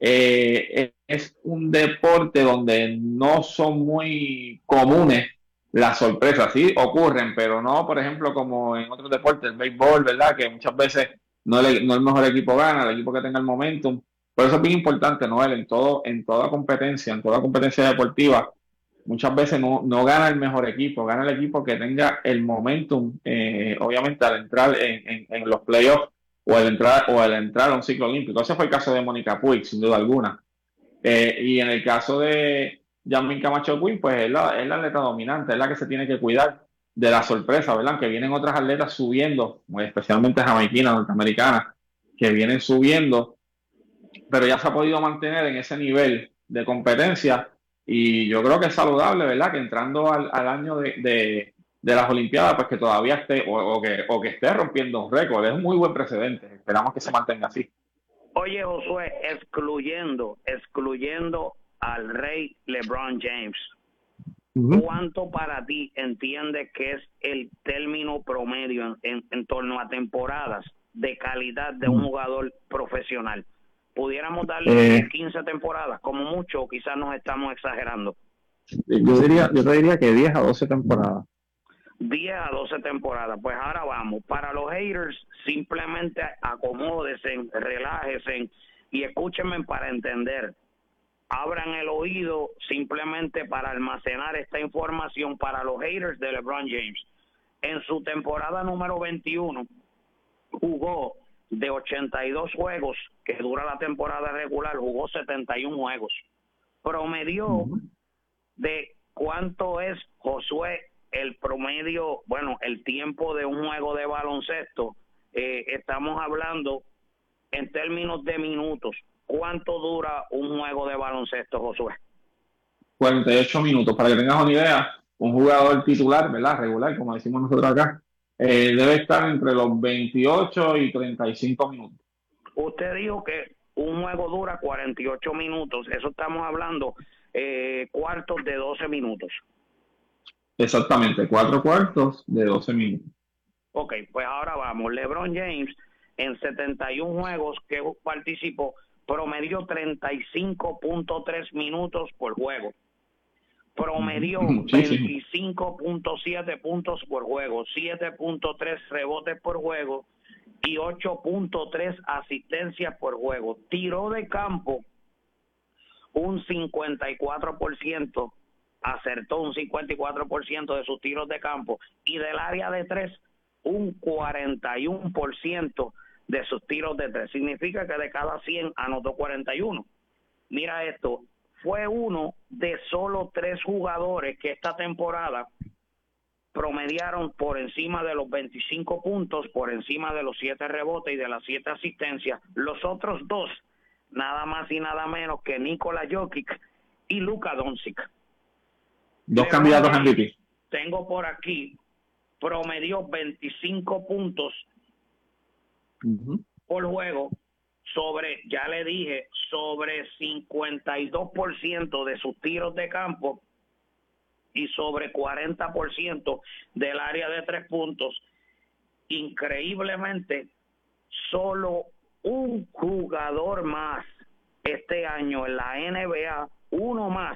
es un deporte donde no son muy comunes las sorpresas. Sí ocurren, pero no, por ejemplo, como en otros deportes, el béisbol, ¿verdad?, que muchas veces no el mejor equipo gana, el equipo que tenga el momentum. Por eso es bien importante, Noel, en toda competencia deportiva, muchas veces no gana el mejor equipo, gana el equipo que tenga el momentum, obviamente al entrar en los playoffs o al entrar a un ciclo olímpico. Ese fue el caso de Mónica Puig, sin duda alguna. Y en el caso de Yasmín Camacho Puig, pues es la atleta dominante, es la que se tiene que cuidar de la sorpresa, ¿verdad? Que vienen otras atletas subiendo, especialmente jamaiquinas, norteamericanas, que vienen subiendo, pero ya se ha podido mantener en ese nivel de competencia, y yo creo que es saludable, ¿verdad?, que entrando al año de las Olimpiadas, pues que todavía esté o que esté rompiendo un récord. Es un muy buen precedente, esperamos que se mantenga así. Oye, Josué, excluyendo al rey LeBron James, ¿cuánto para ti entiendes que es el término promedio en torno a temporadas de calidad de un jugador profesional? ¿Pudiéramos darle 15 temporadas como mucho, o quizás nos estamos exagerando? Yo te diría que 10 a 12 temporadas. 10 a 12 temporadas. Pues ahora vamos. Para los haters, simplemente acomódense, relájense y escúchenme para entender. Abran el oído simplemente para almacenar esta información para los haters de LeBron James. En su temporada número 21 jugó de 82 juegos, que dura la temporada regular, jugó 71 juegos. Promedió de cuánto es, Josué, el promedio, bueno, el tiempo de un juego de baloncesto. Estamos hablando en términos de minutos. ¿Cuánto dura un juego de baloncesto, Josué? 48 minutos. Para que tengas una idea, un jugador titular, ¿verdad?, regular, como decimos nosotros acá, debe estar entre los 28 y 35 minutos. Usted dijo que un juego dura 48 minutos. Eso estamos hablando cuartos de 12 minutos. Exactamente, 4 cuartos de 12 minutos. Ok, pues ahora vamos. LeBron James, en 71 juegos que participó, promedió 35.3 minutos por juego. Promedió 25.7 puntos por juego, 7.3 rebotes por juego y 8.3 asistencias por juego. Tiró de campo un 54%, acertó un 54% de sus tiros de campo, y del área de tres un 41% de sus tiros de tres. Significa que de cada 100 anotó 41. Mira esto, fue uno de solo 3 jugadores que esta temporada promediaron por encima de los 25 puntos, por encima de los 7 rebotes y de las 7 asistencias. Los otros 2, nada más y nada menos que Nikola Jokic y Luka Doncic. Dos candidatos a MVP. Tengo por aquí, promedió 25 puntos por juego sobre, ya le dije, sobre 52% de sus tiros de campo y sobre 40% del área de 3 puntos. Increíblemente, solo un jugador más este año en la NBA, uno más,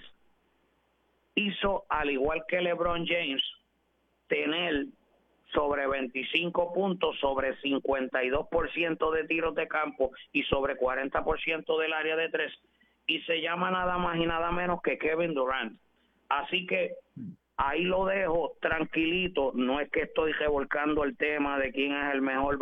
hizo, al igual que LeBron James, tener sobre 25 puntos, sobre 52% de tiros de campo y sobre 40% del área de 3, y se llama nada más y nada menos que Kevin Durant. Así que ahí lo dejo tranquilito. No es que estoy revolcando el tema de quién es el mejor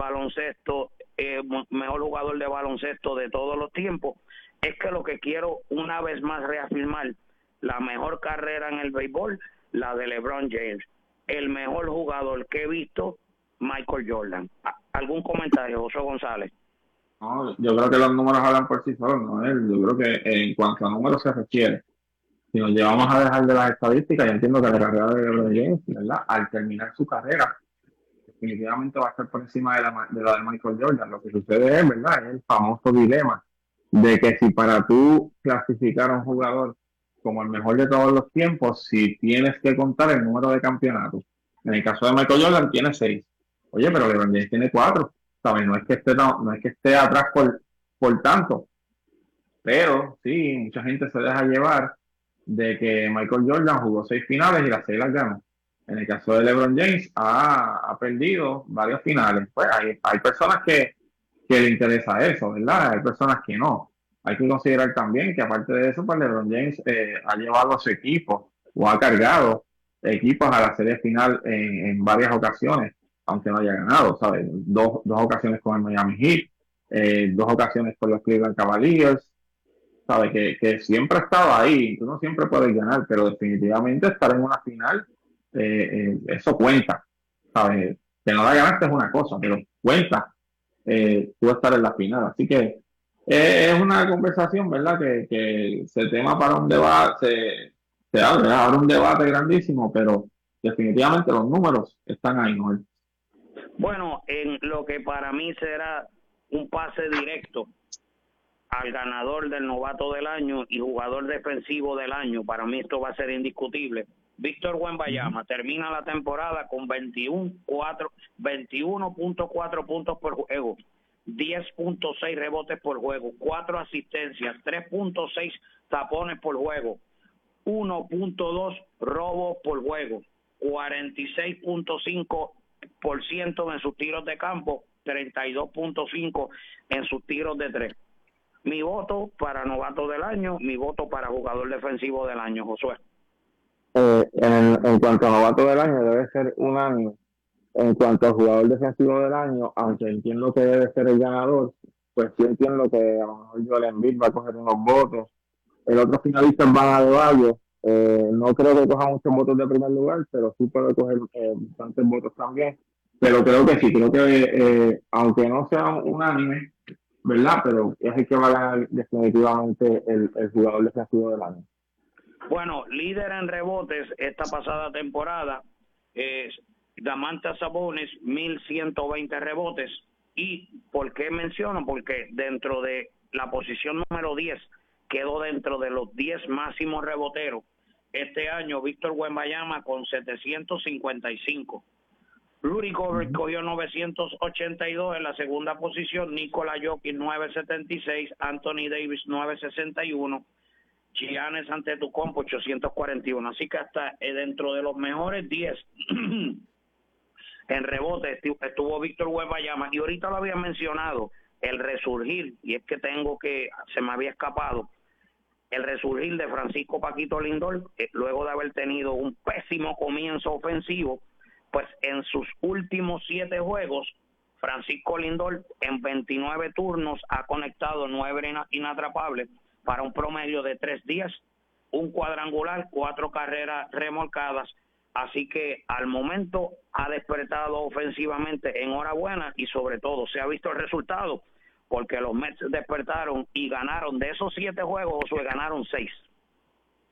mejor jugador de baloncesto de todos los tiempos. Es que lo que quiero una vez más reafirmar, la mejor carrera en el béisbol, la de LeBron James. El mejor jugador que he visto, Michael Jordan. ¿Algún comentario, José González? No, yo creo que los números hablan por sí solos, ¿no? Yo creo que en cuanto a números se refiere, si nos llevamos a dejar de las estadísticas, yo entiendo que la carrera de LeBron James, ¿verdad?, al terminar su carrera, definitivamente va a estar por encima de la de Michael Jordan. Lo que sucede es, ¿verdad?, es el famoso dilema de que si para tú clasificar a un jugador como el mejor de todos los tiempos, si tienes que contar el número de campeonatos. En el caso de Michael Jordan tiene 6. Oye, pero LeBron James tiene 4. ¿Sabes? No es que esté atrás por tanto. Pero sí, mucha gente se deja llevar de que Michael Jordan jugó 6 finales y las 6 las ganó. En el caso de LeBron James ha perdido varios finales. Pues hay personas que le interesa eso, ¿verdad? Hay personas que no. Hay que considerar también que aparte de eso, pues LeBron James ha llevado a su equipo o ha cargado equipos a la serie final en varias ocasiones, aunque no haya ganado, ¿sabes? Dos ocasiones con el Miami Heat, 2 ocasiones con los Cleveland Cavaliers, ¿sabes? Que siempre ha estado ahí. Tú no siempre puedes ganar, pero definitivamente estar en una final, eso cuenta, ¿sabes? Que no la ganaste es una cosa, pero cuenta tú estar en la final. Así que es una conversación, ¿verdad?, que se tema para un debate, se abre un debate grandísimo, pero definitivamente los números están ahí, ¿no? Bueno, en lo que para mí será un pase directo al ganador del novato del año y jugador defensivo del año, para mí esto va a ser indiscutible. Víctor Wembanyama termina la temporada con 21.4 puntos por juego, 10.6 rebotes por juego, 4 asistencias, 3.6 tapones por juego, 1.2 robos por juego, 46.5% en sus tiros de campo, 32.5% en sus tiros de 3. Mi voto para novato del año, mi voto para jugador defensivo del año, Josué. En cuanto a novato del año, debe ser unánime. En cuanto al jugador defensivo del año, aunque entiendo que debe ser el ganador, pues sí entiendo que a lo mejor Joel Embiid va a coger unos votos. El otro finalista es Bam Adebayo. No creo que coja muchos votos de primer lugar, pero sí puede coger bastantes votos también. Pero creo que sí, aunque no sea unánime, ¿verdad?, pero es el que va a ganar definitivamente el jugador defensivo del año. Bueno, líder en rebotes esta pasada temporada es Domantas Sabonis, 1,120 rebotes. ¿Y por qué menciono? Porque dentro de la posición número 10 quedó dentro de los 10 máximos reboteros. Este año Víctor Wembanyama con 755. Rudy Gobert cogió 982 en la segunda posición, Nikola Jokic 976, Anthony Davis 961, Giannis Antetokounmpo 841. Así que hasta dentro de los mejores 10 en rebote estuvo Víctor Wembanyama. Y ahorita lo había mencionado, el resurgir, y es que se me había escapado, el resurgir de Francisco Paquito Lindor, luego de haber tenido un pésimo comienzo ofensivo, pues en sus últimos 7 juegos, Francisco Lindor en 29 turnos ha conectado 9 inatrapables para un promedio de 3 días, un cuadrangular, 4 carreras remolcadas. Así que al momento ha despertado ofensivamente, enhorabuena, y sobre todo se ha visto el resultado, porque los Mets despertaron y ganaron de esos 7 juegos, o ganaron 6.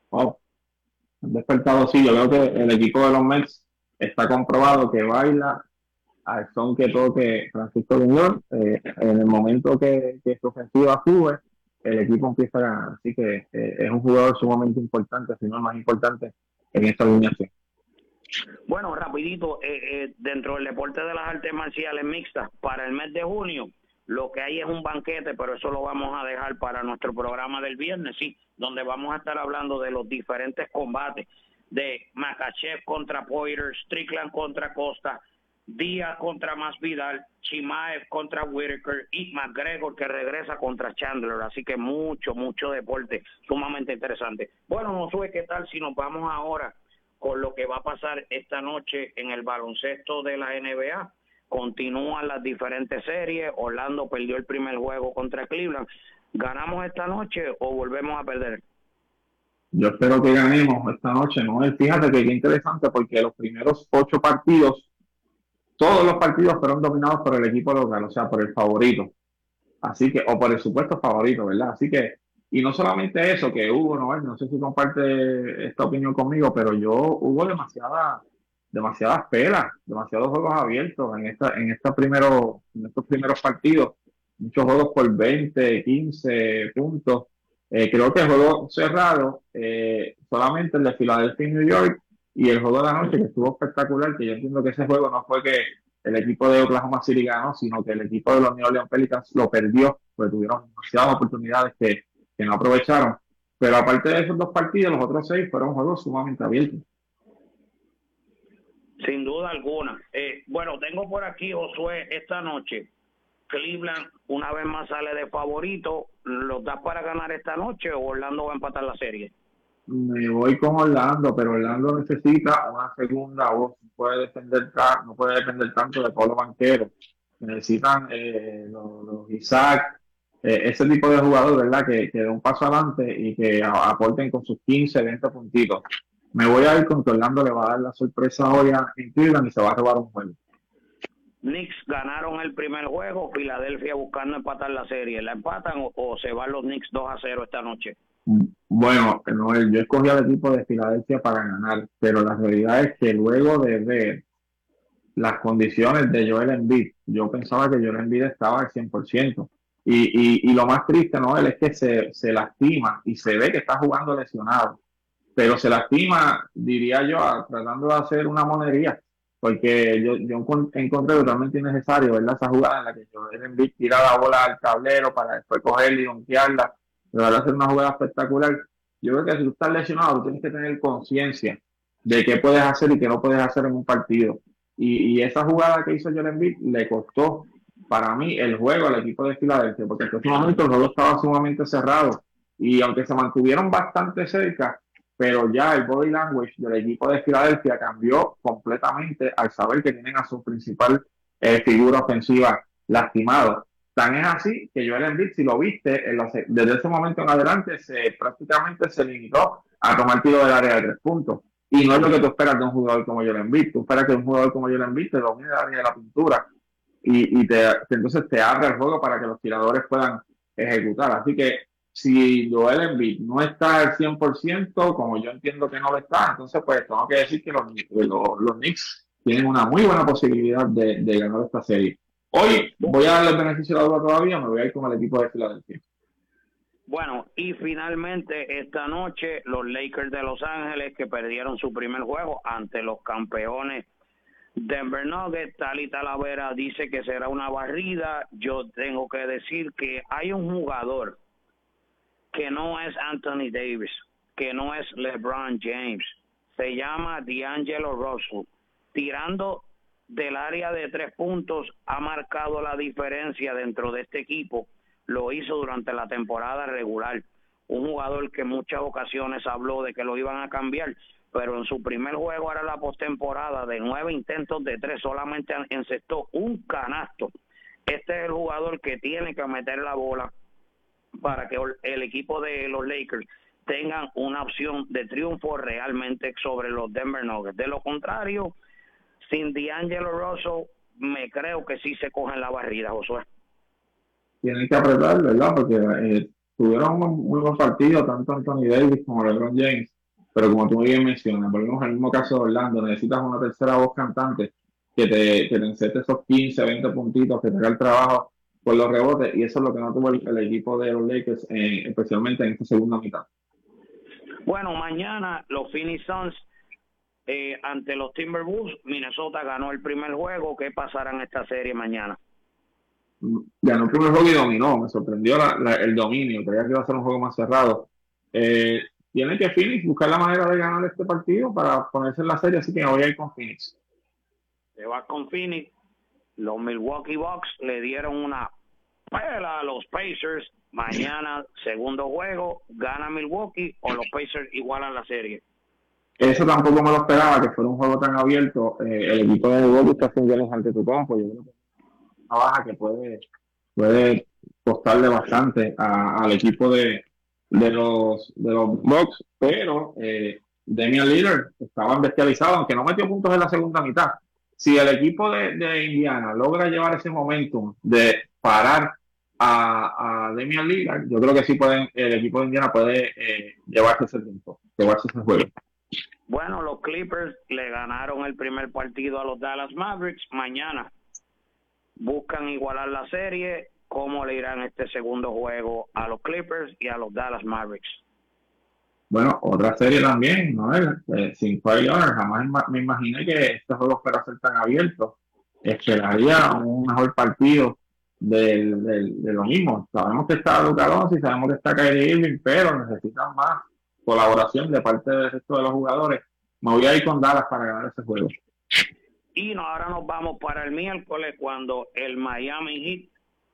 wow, han despertado. Sí, yo creo que el equipo de los Mets está comprobado que baila al son que toque Francisco Lindor. En el momento que su ofensiva sube, el equipo empieza a ganar. Así que es un jugador sumamente importante, si no el más importante en esta alineación. Bueno, rapidito, dentro del deporte de las artes marciales mixtas, para el mes de junio, lo que hay es un banquete, pero eso lo vamos a dejar para nuestro programa del viernes, sí, donde vamos a estar hablando de los diferentes combates de Makhachev contra Poirier, Strickland contra Costa, Díaz contra Masvidal, Chimaev contra Whitaker y McGregor que regresa contra Chandler. Así que mucho deporte sumamente interesante. Bueno, Josué, ¿qué tal si nos vamos ahora con lo que va a pasar esta noche en el baloncesto de la NBA? Continúan las diferentes series. Orlando perdió el primer juego contra Cleveland. ¿Ganamos esta noche o volvemos a perder? Yo espero que ganemos esta noche, ¿no? Fíjate que qué interesante, porque los primeros 8 partidos, todos los partidos fueron dominados por el equipo local, o sea, por el favorito. Así que, o por el supuesto favorito, ¿verdad? Así que, y no solamente eso, que hubo, no sé si comparte esta opinión conmigo, pero hubo demasiadas pelas, demasiados juegos abiertos en estos primeros partidos, muchos juegos por 20, 15 puntos. Creo que el juego cerrado, solamente el de Filadelfia y New York, y el juego de la noche, que estuvo espectacular, que yo entiendo que ese juego no fue que el equipo de Oklahoma City ganó, sino que el equipo de los New Orleans Pelicans lo perdió, porque tuvieron demasiadas oportunidades que no aprovecharon. Pero aparte de esos 2 partidos, los otros 6 fueron juegos sumamente abiertos. Sin duda alguna. Bueno, tengo por aquí, Josué, esta noche, Cleveland una vez más sale de favorito. ¿Los das para ganar esta noche o Orlando va a empatar la serie? Me voy con Orlando, pero Orlando necesita una segunda voz. No puede depender tanto de todos los banqueros. Necesitan los Isaac, ese tipo de jugador, ¿verdad? Que den un paso adelante y que aporten con sus 15, 20 puntitos. Me voy a ir con que Orlando le va a dar la sorpresa hoy en Cleveland y se va a robar un juego. Knicks ganaron el primer juego, Filadelfia buscando empatar la serie. ¿La empatan o se van los Knicks 2-0 esta noche? Bueno, Noel, yo escogí al equipo de Filadelfia para ganar, pero la realidad es que luego de ver las condiciones de Joel Embiid, yo pensaba que Joel Embiid estaba al 100%. Y lo más triste, Noel, es que se lastima y se ve que está jugando lesionado, pero se lastima, diría yo, tratando de hacer una monería, porque yo encontré totalmente innecesario, ¿verdad? Esa jugada en la que Joel Embiid tira la bola al tablero para después cogerla y donkearla, pero ahora hacer una jugada espectacular. Yo creo que si tú estás lesionado, tú tienes que tener conciencia de qué puedes hacer y qué no puedes hacer en un partido. Y esa jugada que hizo Joel Embiid le costó, para mí, el juego al equipo de Filadelfia, porque en ese momento el juego estaba sumamente cerrado. Y aunque se mantuvieron bastante cerca, pero ya el body language del equipo de Filadelfia cambió completamente al saber que tienen a su principal figura ofensiva lastimado. Tan es así que Joel Embiid, si lo viste, desde ese momento en adelante prácticamente se limitó a tomar tiro del área de 3 puntos. Y no es lo que tú esperas de un jugador como Joel Embiid. Tú esperas que un jugador como Joel Embiid te domine el área de la pintura y entonces te abre el juego para que los tiradores puedan ejecutar. Así que si Joel Embiid no está al 100%, como yo entiendo que no lo está, entonces pues tengo que decir que los Knicks tienen una muy buena posibilidad de ganar esta serie. Hoy voy a darle el beneficio de la duda todavía, me voy a ir con el equipo de Filadelfia. Bueno, y finalmente esta noche los Lakers de Los Ángeles, que perdieron su primer juego ante los campeones Denver Nuggets. Tali Talavera dice que será una barrida. Yo tengo que decir que hay un jugador que no es Anthony Davis, que no es LeBron James, se llama D'Angelo Russell, tirando del área de 3 puntos, ha marcado la diferencia dentro de este equipo. Lo hizo durante la temporada regular. Un jugador que en muchas ocasiones habló de que lo iban a cambiar, pero en su primer juego, ahora la postemporada, de 9 intentos de 3, solamente encestó un canasto. Este es el jugador que tiene que meter la bola para que el equipo de los Lakers tengan una opción de triunfo realmente sobre los Denver Nuggets. De lo contrario, sin D'Angelo Russell, me creo que sí se cogen la barrida, Josué. Tienen que apretar, ¿verdad? Porque tuvieron un muy buen partido, tanto Anthony Davis como LeBron James. pero como tú muy bien mencionas, volvemos al mismo caso de Orlando, necesitas una tercera voz cantante que te enceste esos 15, 20 puntitos, que te haga el trabajo por los rebotes, y eso es lo que no tuvo el equipo de los Lakers, especialmente en esta segunda mitad. Bueno, mañana los Phoenix Suns ante los Timberwolves. Minnesota ganó el primer juego. ¿Qué pasará en esta serie mañana? Ganó el primer juego y dominó. Me sorprendió el dominio. Creía que iba a ser un juego más cerrado. Tiene que Phoenix buscar la manera de ganar este partido para ponerse en la serie, así que me voy a ir con Phoenix. Te vas con Phoenix. Los Milwaukee Bucks le dieron una pela a los Pacers. Mañana, segundo juego, gana Milwaukee o los Pacers igualan la serie. Eso tampoco me lo esperaba, que fuera un juego tan abierto. El equipo de Milwaukee está sin Giannis Antetokounmpo. Yo creo que es una baja que puede costarle bastante al equipo de los Bucks, pero Damian Lillard estaba bestializado, aunque no metió puntos en la segunda mitad. Si el equipo de Indiana logra llevar ese momentum de parar a Damian Lillard, yo creo que sí el equipo de Indiana puede llevarse ese tiempo, llevarse ese juego. Bueno, los Clippers le ganaron el primer partido a los Dallas Mavericks. Mañana buscan igualar la serie. ¿Cómo le irán este segundo juego a los Clippers y a los Dallas Mavericks? Bueno, otra serie también, ¿no? Sin Kawhi Leonard, jamás me imaginé que este juego fuera a ser tan abierto. Esperaría un mejor partido de lo mismo. Sabemos que está Luka Doncic, sabemos que está Kyrie Irving, pero necesitan más colaboración de parte del resto de los jugadores. Me voy a ir con Dallas para ganar ese juego. Y ahora nos vamos para el miércoles, cuando el Miami Heat,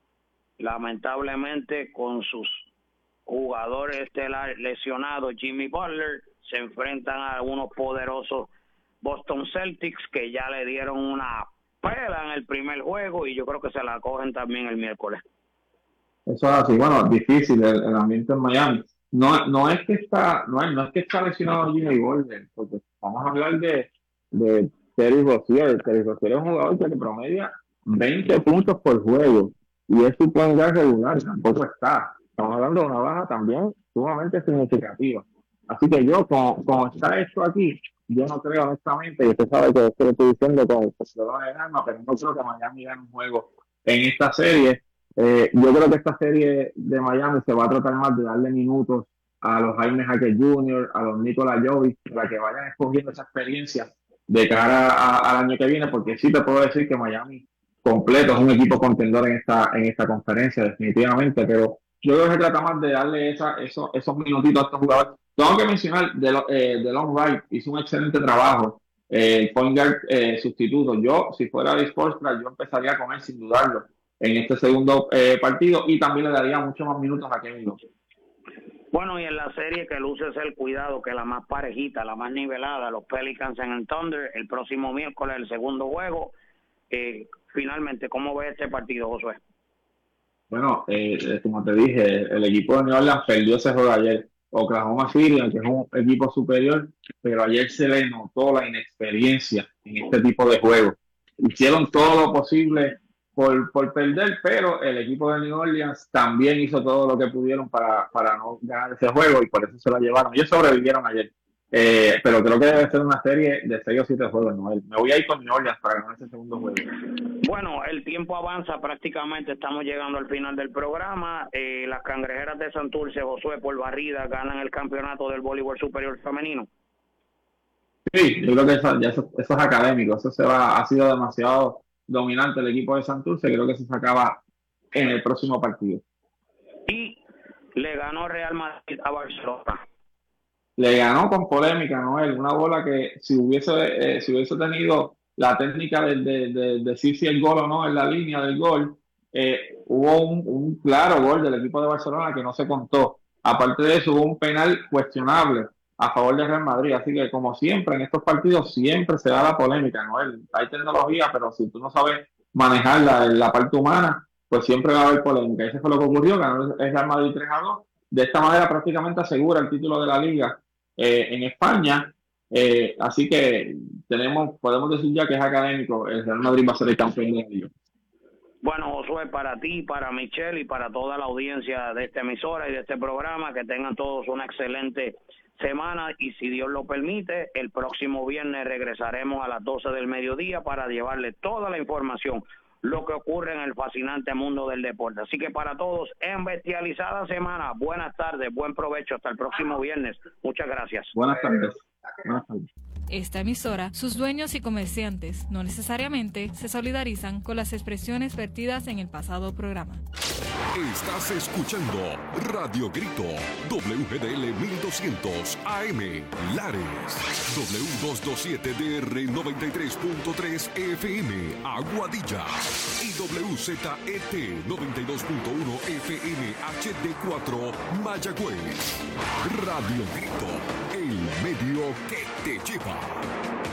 lamentablemente con sus jugadores estelares lesionados, Jimmy Butler, se enfrentan a unos poderosos Boston Celtics que ya le dieron una pela en el primer juego y yo creo que se la cogen también el miércoles. Eso es así. Bueno, difícil el ambiente en Miami. No es que está lesionado Jimmy Butler, porque vamos a hablar de Terry Rozier. Terry Rozier es un jugador que promedia 20 puntos por juego y es su point guard regular, tampoco está. Estamos hablando de una baja también sumamente significativa. Así que yo, como está esto aquí, yo no creo honestamente, y usted sabe que esto lo estoy diciendo con el alma, pero no creo que Miami gane un juego en esta serie. Yo creo que esta serie de Miami se va a tratar más de darle minutos a los Jaime Jaquet Jr., a los Nikola Jovic, para que vayan escogiendo esa experiencia de cara al año que viene, porque sí te puedo decir que Miami completo es un equipo contendor en esta conferencia, definitivamente, pero yo creo que se trata más de darle esos minutitos a estos jugadores. Tengo que mencionar DeLon Wright hizo un excelente trabajo, point guard sustituto. Yo, si fuera de Sportstra, yo empezaría con él sin dudarlo en este segundo partido, y también le daría muchos más minutos a Kevin Love. Bueno, y en la serie que luce ser cuidado, que la más parejita, la más nivelada, los Pelicans en el Thunder, el próximo miércoles, el segundo juego. Finalmente, ¿cómo ves este partido, Josué? Bueno, como te dije, el equipo de New Orleans perdió ese juego ayer. Oklahoma City, que es un equipo superior, pero ayer se le notó la inexperiencia en este tipo de juegos. Hicieron todo lo posible por perder, pero el equipo de New Orleans también hizo todo lo que pudieron para no ganar ese juego, y por eso se lo llevaron. Ellos sobrevivieron ayer, pero creo que debe ser una serie de 6 o 7 juegos, ¿no? Me voy a ir con New Orleans para ganar ese segundo juego. Bueno, el tiempo avanza, prácticamente estamos llegando al final del programa. Las Cangrejeras de Santurce, Josué, por barrida, ganan el campeonato del voleibol superior femenino. Sí, yo creo que eso es académico, ha sido demasiado dominante el equipo de Santurce, creo que se acaba en el próximo partido. Y le ganó Real Madrid a Barcelona. Le ganó con polémica, Noel, una bola que si hubiese tenido la técnica de decir si el gol o no en la línea del gol, hubo un claro gol del equipo de Barcelona que no se contó. Aparte de eso, hubo un penal cuestionable a favor de Real Madrid, así que como siempre en estos partidos siempre se da la polémica, ¿no? Hay tecnología, pero si tú no sabes manejar la parte humana, pues siempre va a haber polémica. Eso fue lo que ocurrió, ganó el Real Madrid 3-2, de esta manera prácticamente asegura el título de la Liga en España, así que podemos decir ya que es académico, el Real Madrid va a ser el campeón de la Liga. Bueno, Josué, para ti, para Michelle y para toda la audiencia de esta emisora y de este programa, que tengan todos una excelente semana y si Dios lo permite, el próximo viernes regresaremos a las 12 del mediodía para llevarle toda la información, lo que ocurre en el fascinante mundo del deporte. Así que para todos, en Bestializada Semana, buenas tardes, buen provecho, hasta el próximo viernes. Muchas gracias. Buenas tardes. Buenas tardes. Esta emisora, sus dueños y comerciantes no necesariamente se solidarizan con las expresiones vertidas en el pasado programa. Estás escuchando Radio Grito, WGDL 1200 AM, Lares, W227DR 93.3 FM, Aguadilla, y WZET 92.1 FM HD4, Mayagüez. Radio Grito, el medio que te lleva.